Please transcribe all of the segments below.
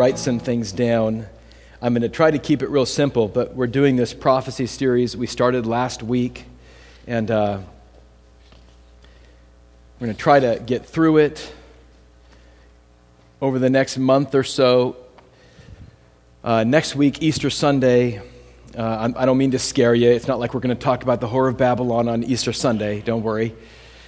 write some things down. I'm going to try to keep it real simple, but we're doing this prophecy series we started last week, and we're going to try to get through it over the next month or so. Next week, Easter Sunday, I don't mean to scare you. It's not like we're going to talk about the Whore of Babylon on Easter Sunday. Don't worry.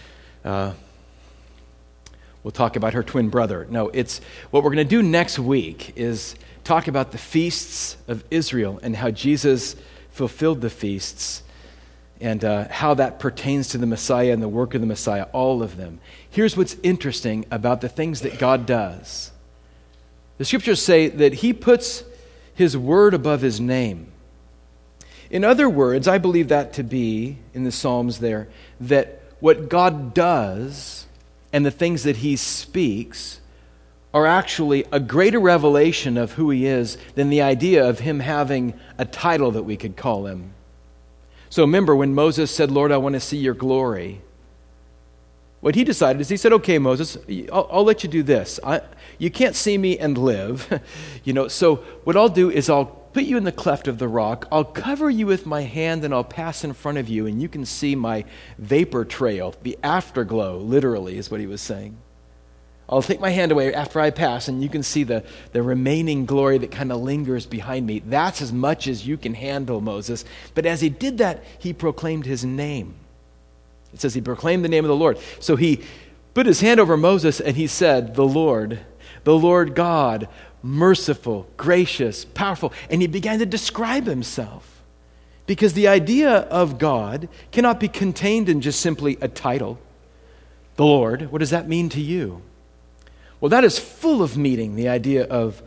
We'll talk about her twin brother. No, it's what we're going to do next week is talk about the feasts of Israel and how Jesus fulfilled the feasts and how that pertains to the Messiah and the work of the Messiah, all of them. Here's what's interesting about the things that God does. The scriptures say that he puts his word above his name. In other words, I believe that to be, in the Psalms there, that what God does and the things that he speaks are actually a greater revelation of who he is than the idea of him having a title that we could call him. So remember when Moses said, "Lord, I want to see your glory," what he decided is he said, "Okay, Moses, I'll let you do this. You can't see me and live. So what I'll do is I'll put you in the cleft of the rock. I'll cover you with my hand and I'll pass in front of you and you can see my vapor trail, the afterglow," literally is what he was saying. "I'll take my hand away after I pass and you can see the remaining glory that kind of lingers behind me. That's as much as you can handle, Moses." But as he did that, he proclaimed his name. It says he proclaimed the name of the Lord. So he put his hand over Moses and he said, the Lord God, merciful, gracious, powerful. And he began to describe himself. Because the idea of God cannot be contained in just simply a title. The Lord, what does that mean to you? Well, that is full of meaning, the idea of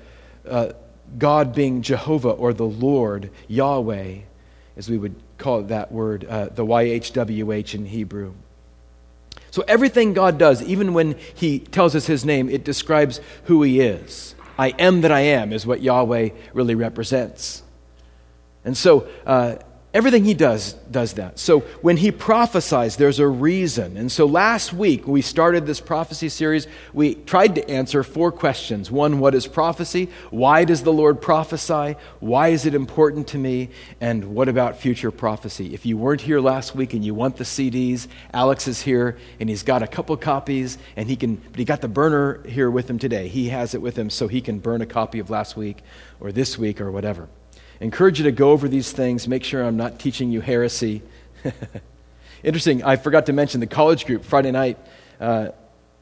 God being Jehovah or the Lord, Yahweh, as we would call that word, the YHWH in Hebrew. So everything God does, even when he tells us his name, it describes who he is. I am that I am is what Yahweh really represents. And so everything he does that. So when he prophesies, there's a reason. And so last week, we started this prophecy series. We tried to answer 4 questions. 1, what is prophecy? Why does the Lord prophesy? Why is it important to me? And what about future prophecy? If you weren't here last week and you want the CDs, Alex is here and he's got a couple copies but he got the burner here with him today. He has it with him so he can burn a copy of last week or this week or whatever. Encourage you to go over these things. Make sure I'm not teaching you heresy. Interesting, I forgot to mention the college group Friday night. I've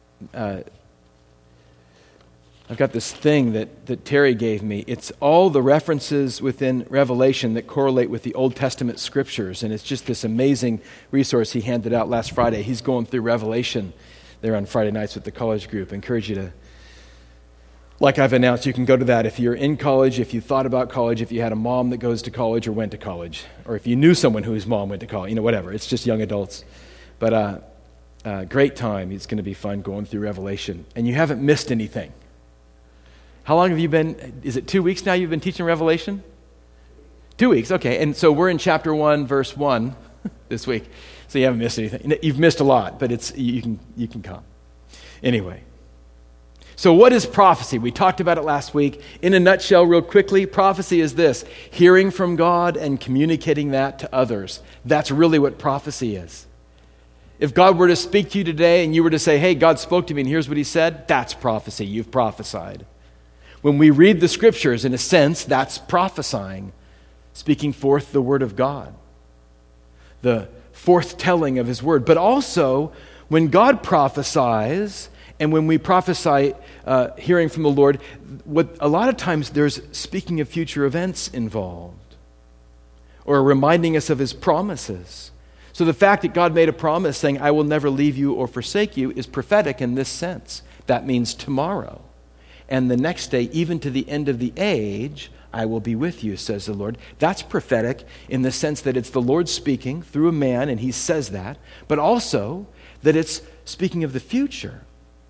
got this thing that Terry gave me. It's all the references within Revelation that correlate with the Old Testament scriptures, and it's just this amazing resource he handed out last Friday. He's going through Revelation there on Friday nights with the college group. Encourage you to, like I've announced, you can go to that if you're in college, if you thought about college, if you had a mom that goes to college or went to college, or if you knew someone whose mom went to college, whatever. It's just young adults. But great time. It's going to be fun going through Revelation. And you haven't missed anything. How long have you been, is it 2 weeks now you've been teaching Revelation? 2 weeks, okay. And so we're in chapter 1, verse 1 this week. So you haven't missed anything. You've missed a lot, but you can come. Anyway. So what is prophecy? We talked about it last week. In a nutshell, real quickly, prophecy is this: hearing from God and communicating that to others. That's really what prophecy is. If God were to speak to you today and you were to say, "Hey, God spoke to me and here's what he said," that's prophecy. You've prophesied. When we read the scriptures, in a sense, that's prophesying, speaking forth the word of God, the forthtelling of his word. But also, when God prophesies, and when we prophesy, hearing from the Lord, a lot of times there's speaking of future events involved, or reminding us of his promises. So the fact that God made a promise saying, "I will never leave you or forsake you," is prophetic in this sense. That means tomorrow. And the next day, even to the end of the age, "I will be with you," says the Lord. That's prophetic in the sense that it's the Lord speaking through a man, and he says that, but also that it's speaking of the future.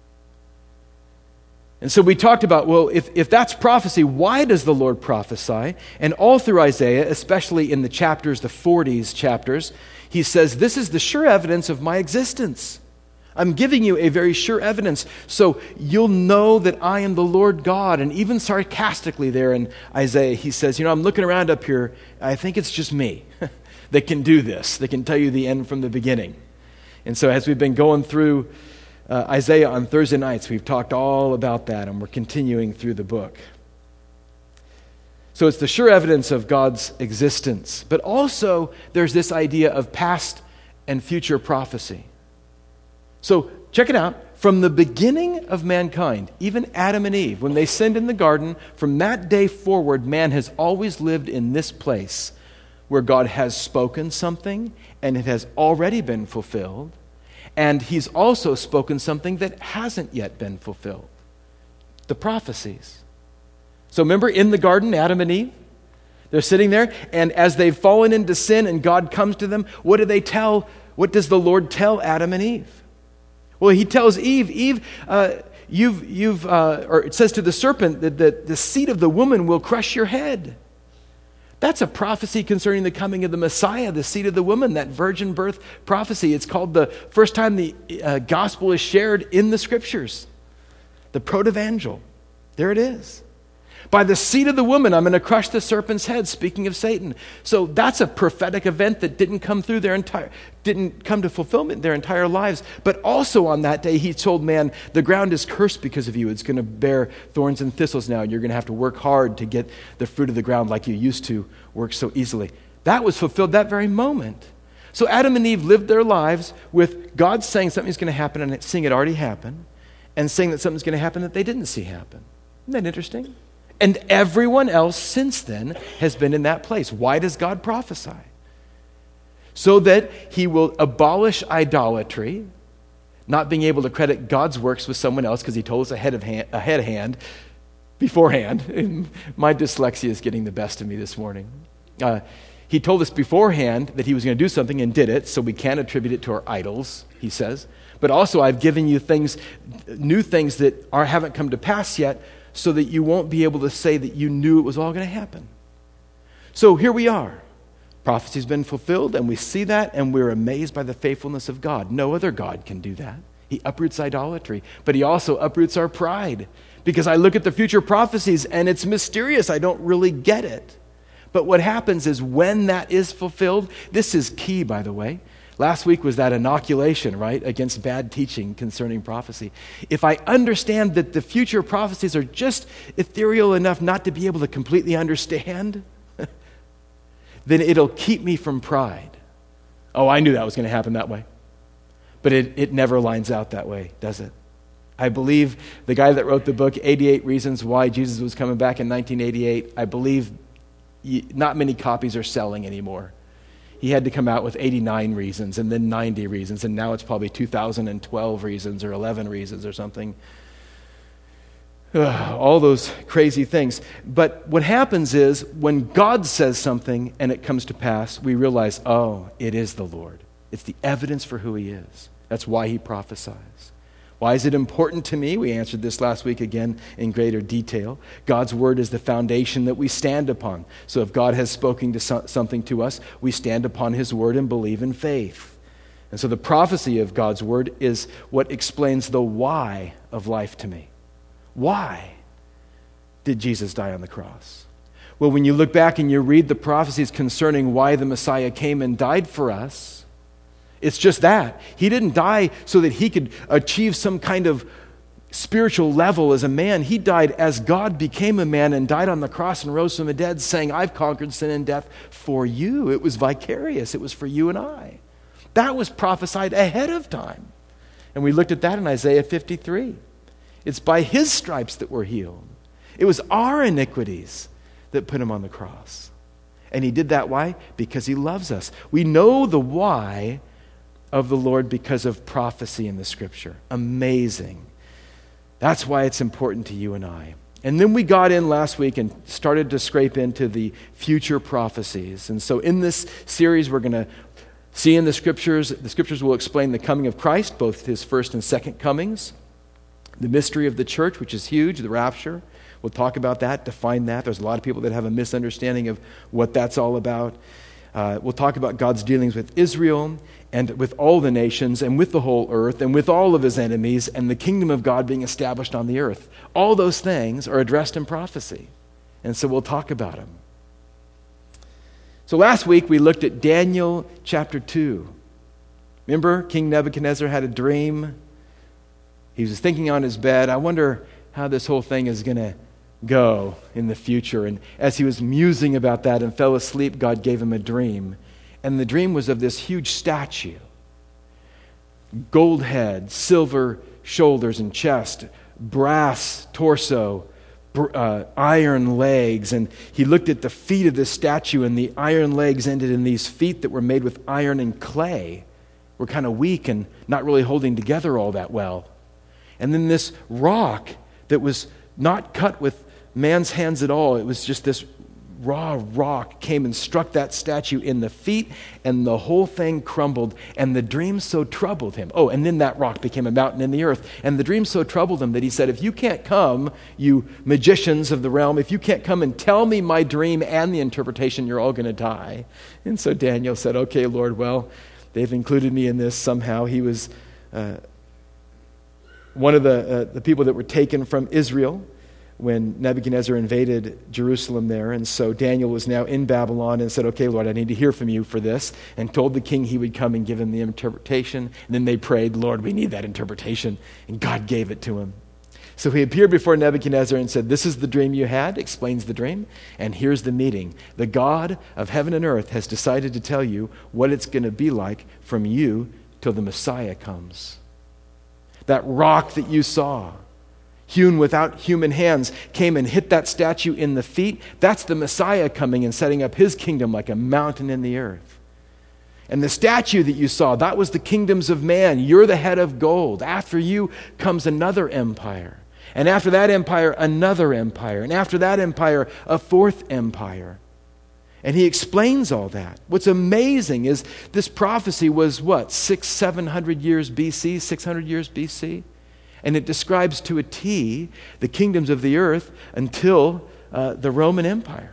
And so we talked about, well, if that's prophecy, why does the Lord prophesy? And all through Isaiah, especially in the 40s chapters, he says, this is the sure evidence of my existence. I'm giving you a very sure evidence, so you'll know that I am the Lord God. And even sarcastically there in Isaiah, he says, I'm looking around up here, I think it's just me that can do this, that can tell you the end from the beginning. And so as we've been going through Isaiah on Thursday nights, we've talked all about that, and we're continuing through the book. So it's the sure evidence of God's existence, but also there's this idea of past and future prophecy. So check it out. From the beginning of mankind, even Adam and Eve, when they sinned in the garden, from that day forward, man has always lived in this place where God has spoken something and it has already been fulfilled, and he's also spoken something that hasn't yet been fulfilled. The prophecies. So remember in the garden, Adam and Eve? They're sitting there, and as they've fallen into sin and God comes to them, what do they tell? What does the Lord tell Adam and Eve? Well, he tells Eve, or it says to the serpent that the seed of the woman will crush your head. That's a prophecy concerning the coming of the Messiah, the seed of the woman, that virgin birth prophecy. It's called the first time the gospel is shared in the scriptures. The protevangel. There it is. By the seed of the woman, I'm going to crush the serpent's head, speaking of Satan. So that's a prophetic event that didn't come to fulfillment their entire lives. But also on that day, he told man, the ground is cursed because of you. It's going to bear thorns and thistles now, and you're going to have to work hard to get the fruit of the ground like you used to work so easily. That was fulfilled that very moment. So Adam and Eve lived their lives with God saying something's going to happen and seeing it already happen, and saying that something's going to happen that they didn't see happen. Isn't that interesting? And everyone else since then has been in that place. Why does God prophesy? So that he will abolish idolatry, not being able to credit God's works with someone else because he told us beforehand. My dyslexia is getting the best of me this morning. He told us beforehand that he was going to do something and did it, so we can't attribute it to our idols, he says. But also I've given you new things that haven't come to pass yet, so that you won't be able to say that you knew it was all going to happen. So here we are. Prophecy's been fulfilled, and we see that, and we're amazed by the faithfulness of God. No other God can do that. He uproots idolatry, but he also uproots our pride. Because I look at the future prophecies, and it's mysterious. I don't really get it. But what happens is when that is fulfilled, this is key, by the way. Last week was that inoculation, right, against bad teaching concerning prophecy. If I understand that the future prophecies are just ethereal enough not to be able to completely understand, then it'll keep me from pride. Oh, I knew that was going to happen that way. But it never lines out that way, does it? I believe the guy that wrote the book, 88 Reasons Why Jesus Was Coming Back in 1988, I believe not many copies are selling anymore. He had to come out with 89 reasons and then 90 reasons, and now it's probably 2012 reasons or 11 reasons or something. All those crazy things. But what happens is when God says something and it comes to pass, we realize, oh, it is the Lord. It's the evidence for who he is. That's why he prophesies. Why is it important to me? We answered this last week again in greater detail. God's word is the foundation that we stand upon. So if God has spoken to something to us, we stand upon his word and believe in faith. And so the prophecy of God's word is what explains the why of life to me. Why did Jesus die on the cross? Well, when you look back and you read the prophecies concerning why the Messiah came and died for us, it's just that. He didn't die so that he could achieve some kind of spiritual level as a man. He died as God became a man and died on the cross and rose from the dead, saying, I've conquered sin and death for you. It was vicarious. It was for you and I. That was prophesied ahead of time. And we looked at that in Isaiah 53. It's by his stripes that we're healed. It was our iniquities that put him on the cross. And he did that, why? Because he loves us. We know the why of the Lord because of prophecy in the scripture. Amazing. That's why it's important to you and I. And then we got in last week and started to scrape into the future prophecies. And so in this series, we're going to see in the scriptures will explain the coming of Christ, both his first and second comings, the mystery of the church, which is huge, the rapture. We'll talk about that, define that. There's a lot of people that have a misunderstanding of what that's all about. We'll talk about God's dealings with Israel and with all the nations and with the whole earth and with all of his enemies and the kingdom of God being established on the earth. All those things are addressed in prophecy. And so we'll talk about them. So last week we looked at Daniel chapter 2. Remember, King Nebuchadnezzar had a dream. He was thinking on his bed, I wonder how this whole thing is going to go in the future. And as he was musing about that and fell asleep, God gave him a dream. And the dream was of this huge statue. Gold head, silver shoulders and chest, brass torso, iron legs. And he looked at the feet of this statue, and the iron legs ended in these feet that were made with iron and clay. Were kind of weak and not really holding together all that well. And then this rock that was not cut with man's hands at all, it was just this raw rock came and struck that statue in the feet, and the whole thing crumbled, and the dream so troubled him. Oh, and then that rock became a mountain in the earth, and the dream so troubled him that he said, if you can't come, you magicians of the realm, if you can't come and tell me my dream and the interpretation, you're all going to die. And so Daniel said, okay, Lord, well, they've included me in this somehow. He was one of the people that were taken from Israel when Nebuchadnezzar invaded Jerusalem there. And so Daniel was now in Babylon and said, okay, Lord, I need to hear from you for this, and told the king he would come and give him the interpretation. And then they prayed, Lord, we need that interpretation. And God gave it to him. So he appeared before Nebuchadnezzar and said, this is the dream you had, explains the dream, and here's the meeting. The God of heaven and earth has decided to tell you what it's going to be like from you till the Messiah comes. That rock that you saw, hewn without human hands, came and hit that statue in the feet. That's the Messiah coming and setting up his kingdom like a mountain in the earth. And the statue that you saw, that was the kingdoms of man. You're the head of gold. After you comes another empire. And after that empire, another empire. And after that empire, a fourth empire. And he explains all that. What's amazing is this prophecy was what? 700 years BC, 600 years BC? And it describes to a T the kingdoms of the earth until the Roman Empire.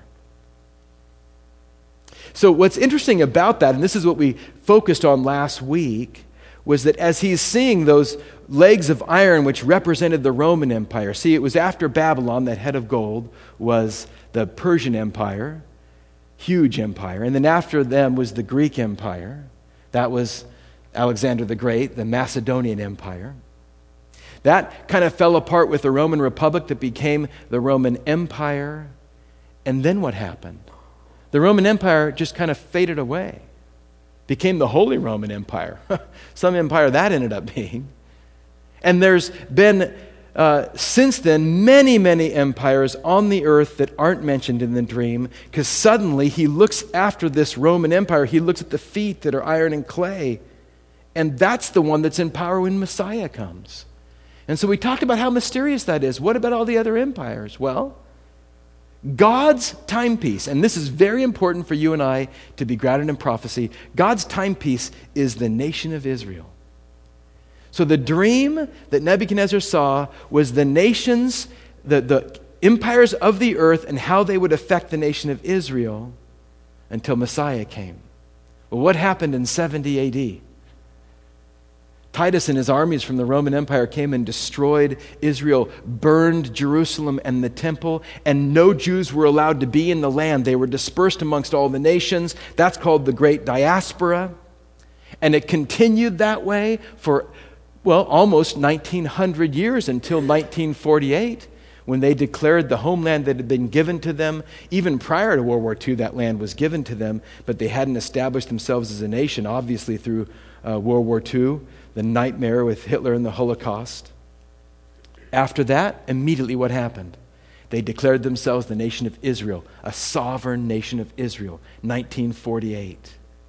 So what's interesting about that, and this is what we focused on last week, was that as he's seeing those legs of iron which represented the Roman Empire, see, it was after Babylon, that head of gold, was the Persian Empire, huge empire. And then after them was the Greek Empire. That was Alexander the Great, the Macedonian Empire. That kind of fell apart with the Roman Republic that became the Roman Empire. And then what happened? The Roman Empire just kind of faded away. Became the Holy Roman Empire. Some empire that ended up being. And there's been, since then, many, many empires on the earth that aren't mentioned in the dream, because suddenly he looks after this Roman Empire. He looks at the feet that are iron and clay. And that's the one that's in power when Messiah comes. And so we talked about how mysterious that is. What about all the other empires? Well, God's timepiece, and this is very important for you and I to be grounded in prophecy, God's timepiece is the nation of Israel. So the dream that Nebuchadnezzar saw was the nations, the empires of the earth, and how they would affect the nation of Israel until Messiah came. Well, what happened in 70 A.D.? Titus and his armies from the Roman Empire came and destroyed Israel, burned Jerusalem and the temple, and no Jews were allowed to be in the land. They were dispersed amongst all the nations. That's called the Great Diaspora. And it continued that way for, almost 1900 years until 1948, when they declared the homeland that had been given to them. Even prior to World War II, that land was given to them, but they hadn't established themselves as a nation, obviously through World War II. The nightmare with Hitler and the Holocaust. After that, immediately what happened? They declared themselves the nation of Israel, a sovereign nation of Israel, 1948.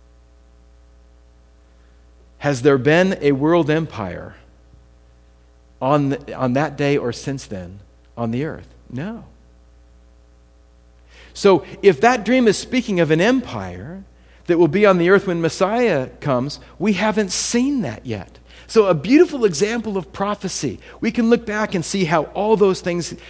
Has there been a world empire on that day or since then on the earth? No. So if that dream is speaking of an empire that will be on the earth when Messiah comes, we haven't seen that yet. So a beautiful example of prophecy. We can look back and see how all those things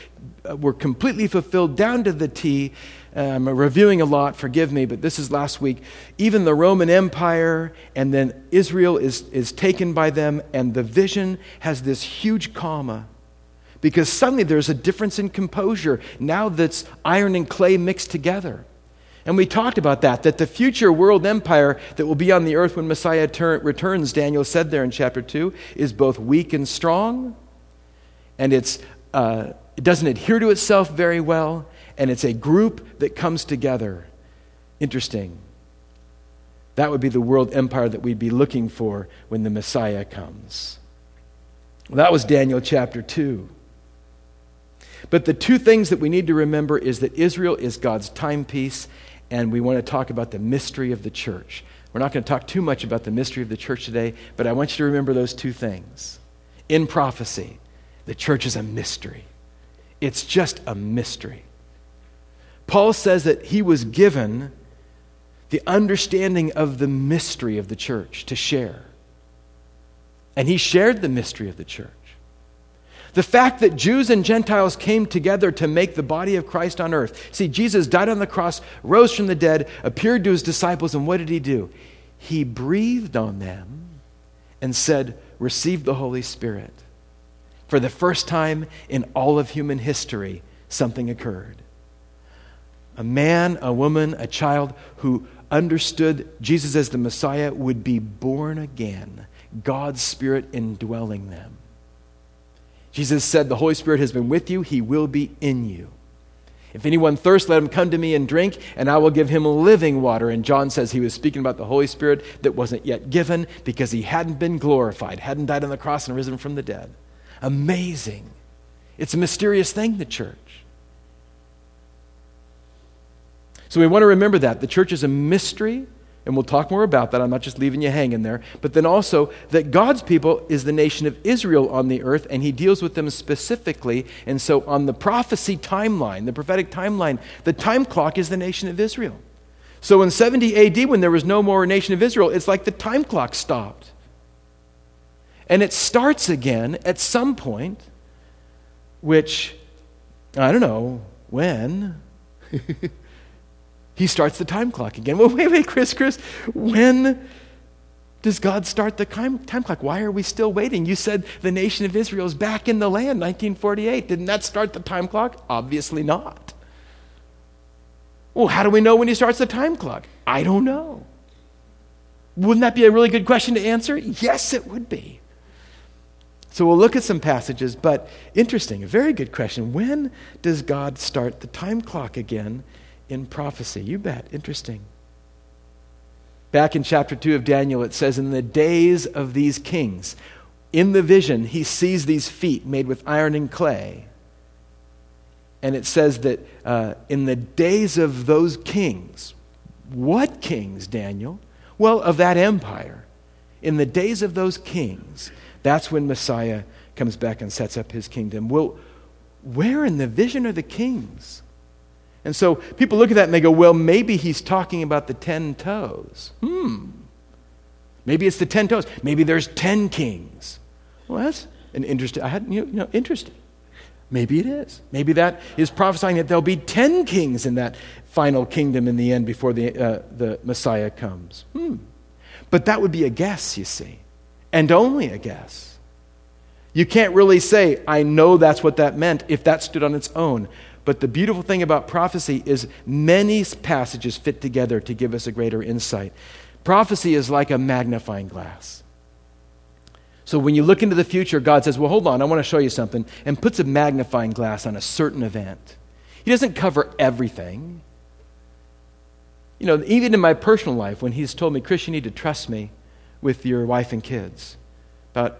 were completely fulfilled down to the T. I'm reviewing a lot, forgive me, but this is last week. Even the Roman Empire, and then Israel is taken by them, and the vision has this huge comma. Because suddenly there's a difference in composure. Now that's iron and clay mixed together. And we talked about that the future world empire that will be on the earth when Messiah returns, Daniel said there in chapter 2, is both weak and strong, and it doesn't adhere to itself very well, and it's a group that comes together. Interesting. That would be the world empire that we'd be looking for when the Messiah comes. Well, that was Daniel chapter 2. But the two things that we need to remember is that Israel is God's timepiece, and we want to talk about the mystery of the church. We're not going to talk too much about the mystery of the church today, but I want you to remember those two things. In prophecy, the church is a mystery. It's just a mystery. Paul says that he was given the understanding of the mystery of the church to share. And he shared the mystery of the church. The fact that Jews and Gentiles came together to make the body of Christ on earth. See, Jesus died on the cross, rose from the dead, appeared to his disciples, and what did he do? He breathed on them and said, "Receive the Holy Spirit." For the first time in all of human history, something occurred. A man, a woman, a child who understood Jesus as the Messiah would be born again, God's Spirit indwelling them. Jesus said, "The Holy Spirit has been with you, he will be in you. If anyone thirsts, let him come to me and drink, and I will give him living water." And John says he was speaking about the Holy Spirit that wasn't yet given because he hadn't been glorified, hadn't died on the cross and risen from the dead. Amazing. It's a mysterious thing, the church. So we want to remember that. The church is a mystery, and we'll talk more about that. I'm not just leaving you hanging there. But then also that God's people is the nation of Israel on the earth, and he deals with them specifically. And so on the prophecy timeline, the prophetic timeline, the time clock is the nation of Israel. So in 70 AD, when there was no more nation of Israel, it's like the time clock stopped. And it starts again at some point, which, I don't know when. He starts the time clock again. Well, wait, Chris, when does God start the time clock? Why are we still waiting? You said the nation of Israel is back in the land, 1948. Didn't that start the time clock? Obviously not. Well, how do we know when he starts the time clock? I don't know. Wouldn't that be a really good question to answer? Yes, it would be. So we'll look at some passages, but interesting, a very good question. When does God start the time clock again in prophecy? You bet. Interesting. Back in chapter 2 of Daniel, it says, in the days of these kings, in the vision, he sees these feet made with iron and clay. And it says that in the days of those kings, what kings, Daniel? Well, of that empire. In the days of those kings, that's when Messiah comes back and sets up his kingdom. Well, where in the vision are the kings? And so people look at that and they go, well, maybe he's talking about the 10 toes. Maybe it's the 10 toes. Maybe there's 10 kings. Well, that's an interesting, interesting. Maybe it is. Maybe that is prophesying that there'll be 10 kings in that final kingdom in the end before the Messiah comes. But that would be a guess, you see, and only a guess. You can't really say, I know that's what that meant if that stood on its own. But the beautiful thing about prophecy is many passages fit together to give us a greater insight. Prophecy is like a magnifying glass. So when you look into the future, God says, well, hold on, I want to show you something, and puts a magnifying glass on a certain event. He doesn't cover everything. You know, even in my personal life, when he's told me, Chris, you need to trust me with your wife and kids. About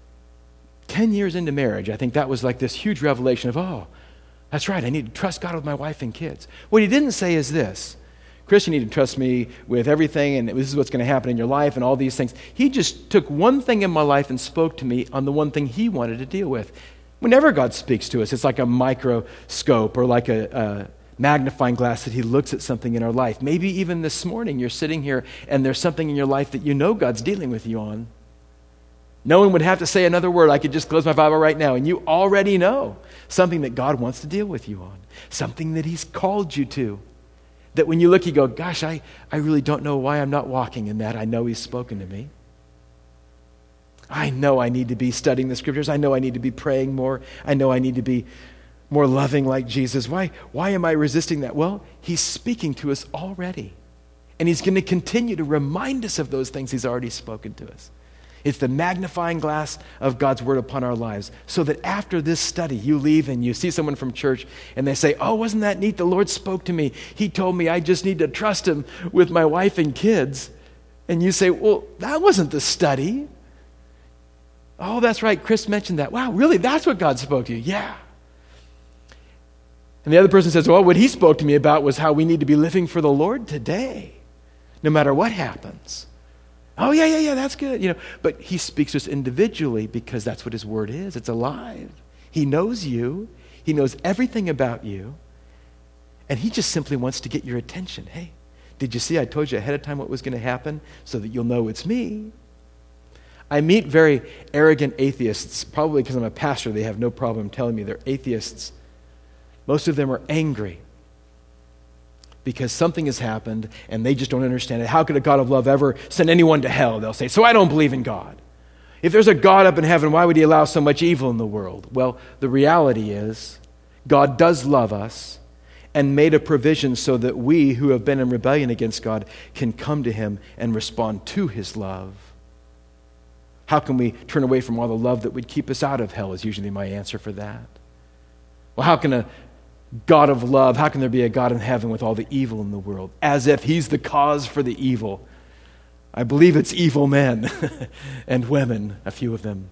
10 years into marriage, I think that was like this huge revelation of, oh, that's right, I need to trust God with my wife and kids. What he didn't say is this, Chris, you need to trust me with everything, and this is what's going to happen in your life and all these things. He just took one thing in my life and spoke to me on the one thing he wanted to deal with. Whenever God speaks to us, it's like a microscope or like a magnifying glass that he looks at something in our life. Maybe even this morning you're sitting here and there's something in your life that you know God's dealing with you on. No one would have to say another word. I could just close my Bible right now, and you already know something that God wants to deal with you on, something that he's called you to, that when you look, you go, gosh, I really don't know why I'm not walking in that. I know he's spoken to me. I know I need to be studying the scriptures. I know I need to be praying more. I know I need to be more loving like Jesus. Why am I resisting that? Well, he's speaking to us already. And he's going to continue to remind us of those things he's already spoken to us. It's the magnifying glass of God's word upon our lives, so that after this study, you leave and you see someone from church and they say, oh, wasn't that neat? The Lord spoke to me. He told me I just need to trust him with my wife and kids. And you say, well, that wasn't the study. Oh, that's right. Chris mentioned that. Wow, really? That's what God spoke to you? Yeah. And the other person says, well, what he spoke to me about was how we need to be living for the Lord today, no matter what happens. Oh, yeah, that's good. But he speaks to us individually because that's what his word is. It's alive. He knows you. He knows everything about you. And he just simply wants to get your attention. Hey, did you see I told you ahead of time what was going to happen so that you'll know it's me? I meet very arrogant atheists, probably because I'm a pastor. They have no problem telling me they're atheists. Most of them are angry because something has happened and they just don't understand it. How could a God of love ever send anyone to hell? They'll say, so I don't believe in God. If there's a God up in heaven, why would he allow so much evil in the world? Well, the reality is God does love us and made a provision so that we who have been in rebellion against God can come to him and respond to his love. How can we turn away from all the love that would keep us out of hell is usually my answer for that. Well, how can a God of love, how can there be a God in heaven with all the evil in the world? As if he's the cause for the evil. I believe it's evil men and women, a few of them.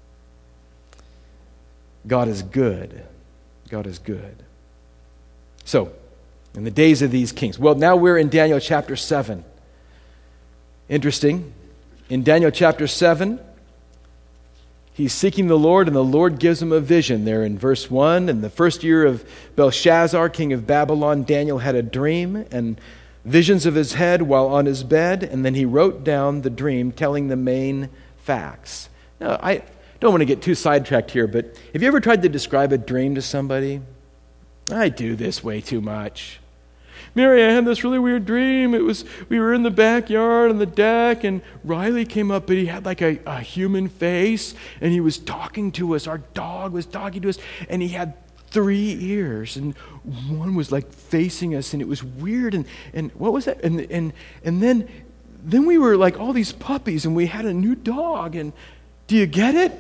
God is good. God is good. So, in the days of these kings. Well, now we're in Daniel chapter 7. Interesting. In Daniel chapter 7, he's seeking the Lord, and the Lord gives him a vision. There in verse 1, in the first year of Belshazzar, king of Babylon, Daniel had a dream and visions of his head while on his bed, and then he wrote down the dream, telling the main facts. Now, I don't want to get too sidetracked here, but have you ever tried to describe a dream to somebody? I do this way too much. Mary, I had this really weird dream. We were in the backyard on the deck, and Riley came up, but he had like a human face, and he was talking to us. Our dog was talking to us, and he had 3 ears, and one was like facing us, and it was weird. And what was that? And then we were like all these puppies, and we had a new dog. And do you get it?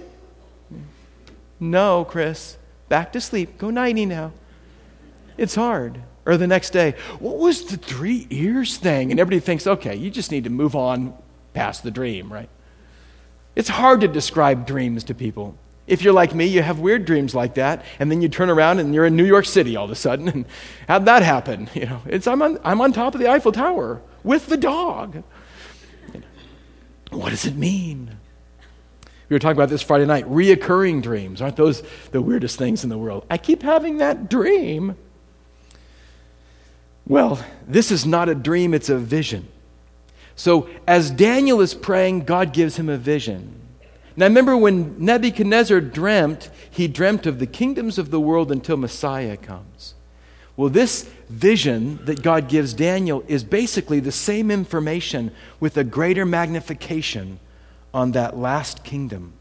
No, Chris. Back to sleep. Go nighty now. It's hard. Or the next day, what was the 3 ears thing? And everybody thinks, okay, you just need to move on past the dream, right? It's hard to describe dreams to people. If you're like me, you have weird dreams like that, and then you turn around and you're in New York City all of a sudden. And how'd that happen? I'm on top of the Eiffel Tower with the dog. What does it mean? We were talking about this Friday night. Reoccurring dreams. Aren't those the weirdest things in the world? I keep having that dream. Well, this is not a dream, it's a vision. So as Daniel is praying, God gives him a vision. Now remember when Nebuchadnezzar dreamt, he dreamt of the kingdoms of the world until Messiah comes. Well, this vision that God gives Daniel is basically the same information with a greater magnification on that last kingdom.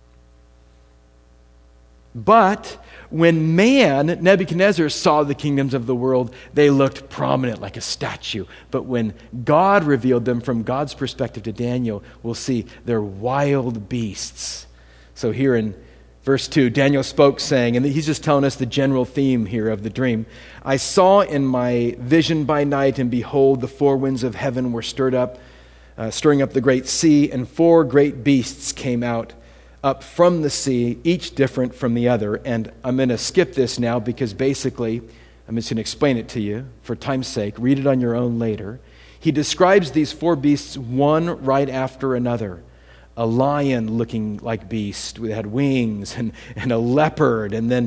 But when Nebuchadnezzar, saw the kingdoms of the world, they looked prominent like a statue. But when God revealed them from God's perspective to Daniel, we'll see they're wild beasts. So here in verse 2, Daniel spoke saying, and he's just telling us the general theme here of the dream. I saw in my vision by night, and behold, the 4 winds of heaven were stirring up the great sea, and 4 great beasts came out up from the sea, each different from the other. And I'm going to skip this now because basically, I'm just going to explain it to you for time's sake. Read it on your own later. He describes these 4 beasts one right after another. A lion looking like beast that had wings, and a leopard, and then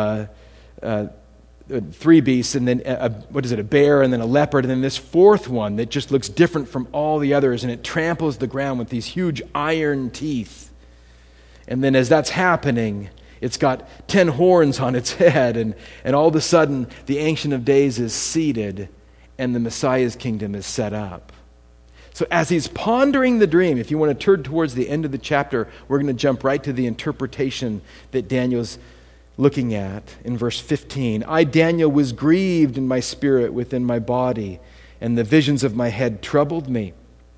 3 beasts, and then a bear, and then a leopard, and then this 4th one that just looks different from all the others, and it tramples the ground with these huge iron teeth. And then as that's happening, it's got 10 horns on its head, and all of a sudden, the Ancient of Days is seated, and the Messiah's kingdom is set up. So as he's pondering the dream, if you want to turn towards the end of the chapter, we're going to jump right to the interpretation that Daniel's looking at in verse 15. I, Daniel, was grieved in my spirit within my body, and the visions of my head troubled me.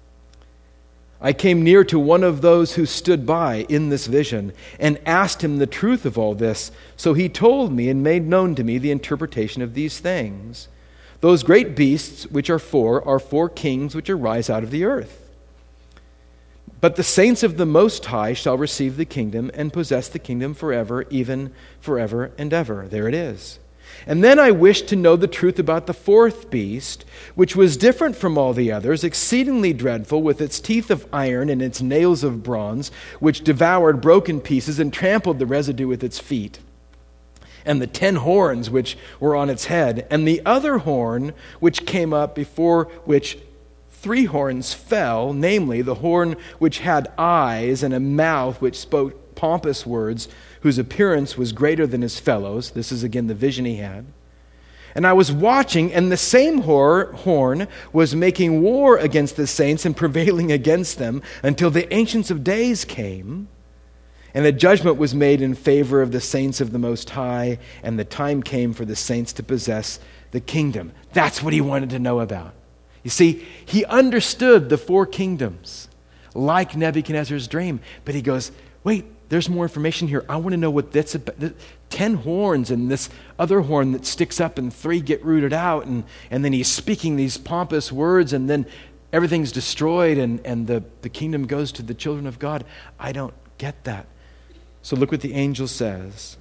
I came near to one of those who stood by in this vision and asked him the truth of all this. So he told me and made known to me the interpretation of these things. Those great beasts which are four kings which arise out of the earth. But the saints of the Most High shall receive the kingdom and possess the kingdom forever, even forever and ever. There it is. And then I wished to know the truth about the fourth beast, which was different from all the others, exceedingly dreadful, with its teeth of iron and its nails of bronze, which devoured broken pieces and trampled the residue with its feet. And the 10 horns which were on its head, and the other horn which came up, before which 3 horns fell, namely the horn which had eyes and a mouth which spoke pompous words, whose appearance was greater than his fellows. This is again the vision he had. And I was watching, and the same horn was making war against the saints and prevailing against them until the Ancients of Days came. And a judgment was made in favor of the saints of the Most High, and the time came for the saints to possess the kingdom. That's what he wanted to know about. You see, he understood the 4 kingdoms, like Nebuchadnezzar's dream. But he goes, wait, there's more information here. I want to know what that's about. 10 horns and this other horn that sticks up and 3 get rooted out. And then he's speaking these pompous words, and then everything's destroyed, and the kingdom goes to the children of God. I don't get that. So look what the angel says.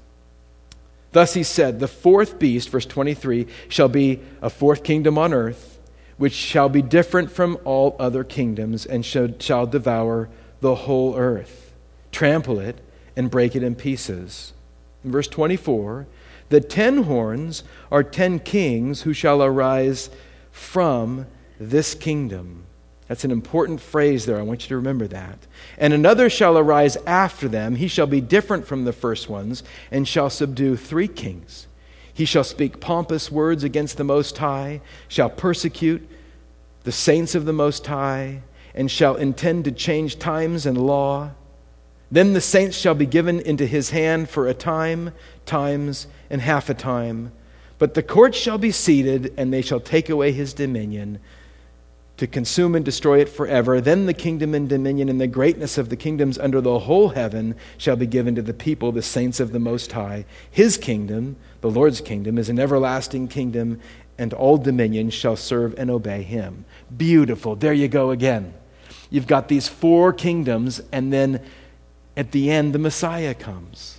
Thus he said, the 4th beast, verse 23, shall be a 4th kingdom on earth, which shall be different from all other kingdoms, and shall devour the whole earth, trample it, and break it in pieces. In verse 24, the 10 horns are 10 kings who shall arise from this kingdom. That's an important phrase there. I want you to remember that. And another shall arise after them. He shall be different from the first ones, and shall subdue 3 kings. He shall speak pompous words against the Most High, shall persecute the saints of the Most High, and shall intend to change times and law. Then the saints shall be given into his hand for a time, times, and half a time. But the court shall be seated, and they shall take away his dominion, to consume and destroy it forever. Then the kingdom and dominion and the greatness of the kingdoms under the whole heaven shall be given to the people, the saints of the Most High. His kingdom, the Lord's kingdom, is an everlasting kingdom, and all dominions shall serve and obey him. Beautiful. There you go again. You've got these 4 kingdoms, and then at the end, the Messiah comes.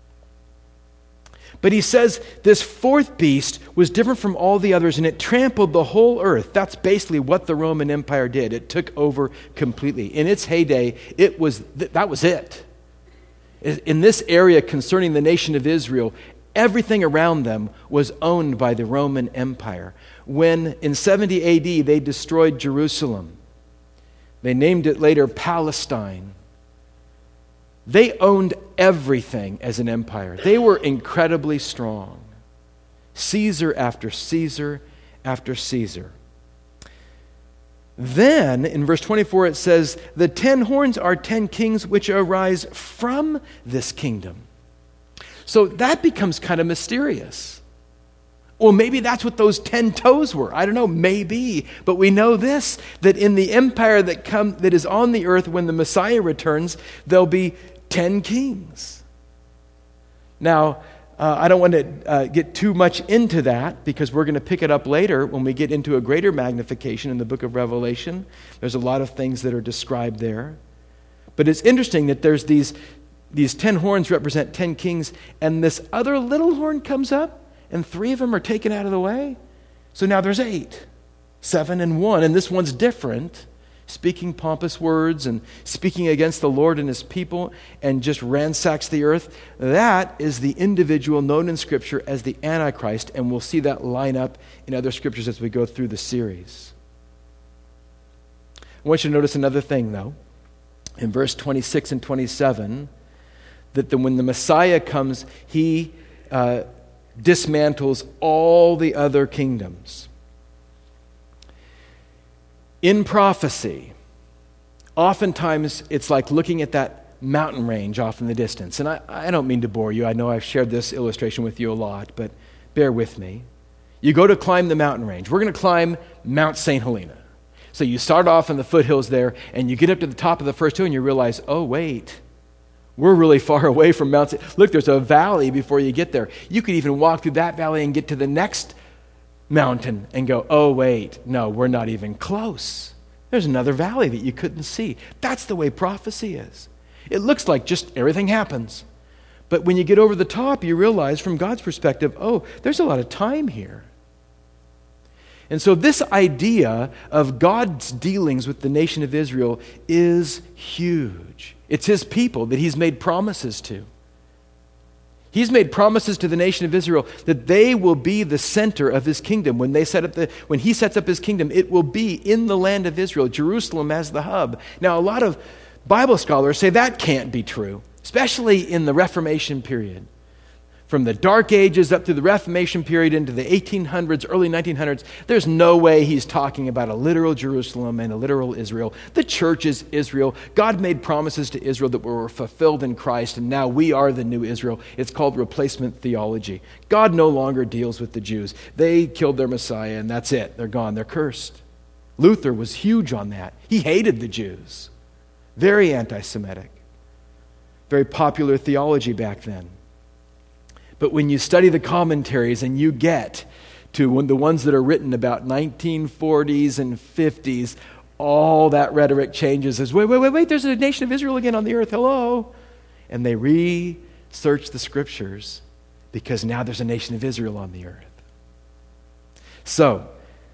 But he says this 4th beast was different from all the others, and it trampled the whole earth. That's basically what the Roman Empire did. It took over completely. In its heyday, that was it. In this area concerning the nation of Israel, everything around them was owned by the Roman Empire. When in 70 AD they destroyed Jerusalem, they named it later Palestine. They owned everything as an empire. They were incredibly strong. Caesar after Caesar after Caesar. Then, in verse 24, it says, the 10 horns are 10 kings which arise from this kingdom. So that becomes kind of mysterious. Well, maybe that's what those 10 toes were. I don't know, maybe. But we know this, that in the empire that is on the earth when the Messiah returns, there'll be 10 kings. Now, I don't want to get too much into that, because we're going to pick it up later when we get into a greater magnification in the book of Revelation. There's a lot of things that are described there. But it's interesting that there's these 10 horns represent 10 kings, and this other little horn comes up, and 3 of them are taken out of the way. So now there's 8, 7 and 1, and this one's different, speaking pompous words and speaking against the Lord and his people, and just ransacks the earth. That is the individual known in Scripture as the Antichrist, and we'll see that line up in other scriptures as we go through the series. I want you to notice another thing, though. In verse 26 and 27, that when the Messiah comes, he dismantles all the other kingdoms. In prophecy, oftentimes it's like looking at that mountain range off in the distance. And I don't mean to bore you. I know I've shared this illustration with you a lot, but bear with me. You go to climb the mountain range. We're going to climb Mount St. Helena. So you start off in the foothills there, and you get up to the top of the first hill, and you realize, oh, wait, we're really far away from Mount St. Look, there's a valley before you get there. You could even walk through that valley and get to the next mountain and go, oh, wait, no, we're not even close. There's another valley that you couldn't see. That's the way prophecy is. It looks like just everything happens. But when you get over the top, you realize from God's perspective, oh, there's a lot of time here. And so this idea of God's dealings with the nation of Israel is huge. It's his people that he's made promises to. He's made promises to the nation of Israel that they will be the center of his kingdom. When he sets up his kingdom, it will be in the land of Israel, Jerusalem as the hub. Now, a lot of Bible scholars say that can't be true, especially in the Reformation period. From the Dark Ages up to the Reformation period into the 1800s, early 1900s, there's no way he's talking about a literal Jerusalem and a literal Israel. The church is Israel. God made promises to Israel that were fulfilled in Christ, and now we are the new Israel. It's called replacement theology. God no longer deals with the Jews. They killed their Messiah, and that's it. They're gone. They're cursed. Luther was huge on that. He hated the Jews. Very anti-Semitic. Very popular theology back then. But when you study the commentaries and you get to the ones that are written about 1940s and 50s, all that rhetoric changes as, wait, there's a nation of Israel again on the earth, hello. And they research the scriptures because now there's a nation of Israel on the earth. So,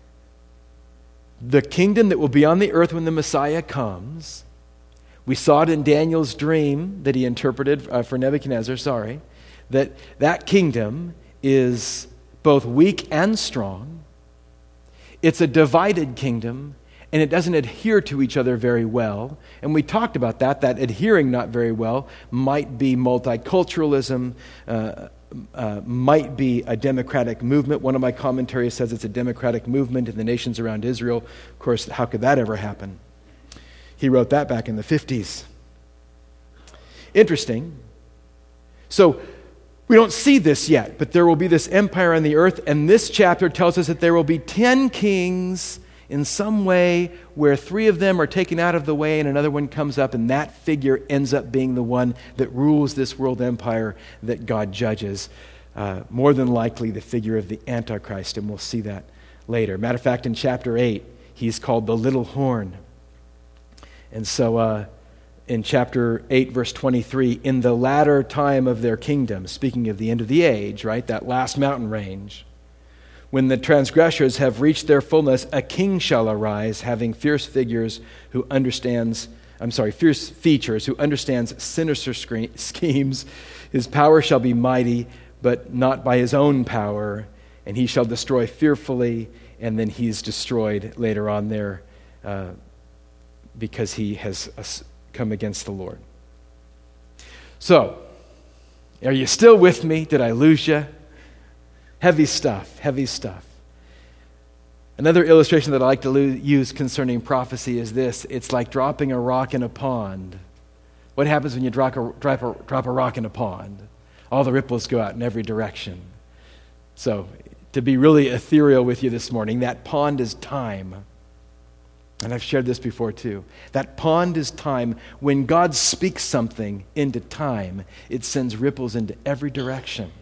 the kingdom that will be on the earth when the Messiah comes, we saw it in Daniel's dream that he interpreted for Nebuchadnezzar, that kingdom is both weak and strong. It's a divided kingdom, and it doesn't adhere to each other very well. And we talked about that adhering not very well might be multiculturalism, might be a democratic movement. One of my commentaries says it's a democratic movement in the nations around Israel. Of course, how could that ever happen? He wrote that back in the 50s. Interesting. So, we don't see this yet, but there will be this empire on the earth, and this chapter tells us that there will be 10 kings in some way where 3 of them are taken out of the way and another one comes up, and that figure ends up being the one that rules this world empire that God judges. More than likely the figure of the Antichrist, and we'll see that later. Matter of fact, in chapter 8, he's called the little horn. And so in chapter 8, verse 23, in the latter time of their kingdom, speaking of the end of the age, right, that last mountain range, when the transgressors have reached their fullness, a king shall arise, having fierce features, who understands sinister schemes. His power shall be mighty, but not by his own power, and he shall destroy fearfully, and then he's destroyed later on there because he has come against the Lord. So, are you still with me? Did I lose you? Heavy stuff. Another illustration that I like to use concerning prophecy is this. It's like dropping a rock in a pond. What happens when you drop a rock in a pond? All the ripples go out in every direction. So, to be really ethereal with you this morning, that pond is time. And I've shared this before too. That pond is time. When God speaks something into time, it sends ripples into every direction.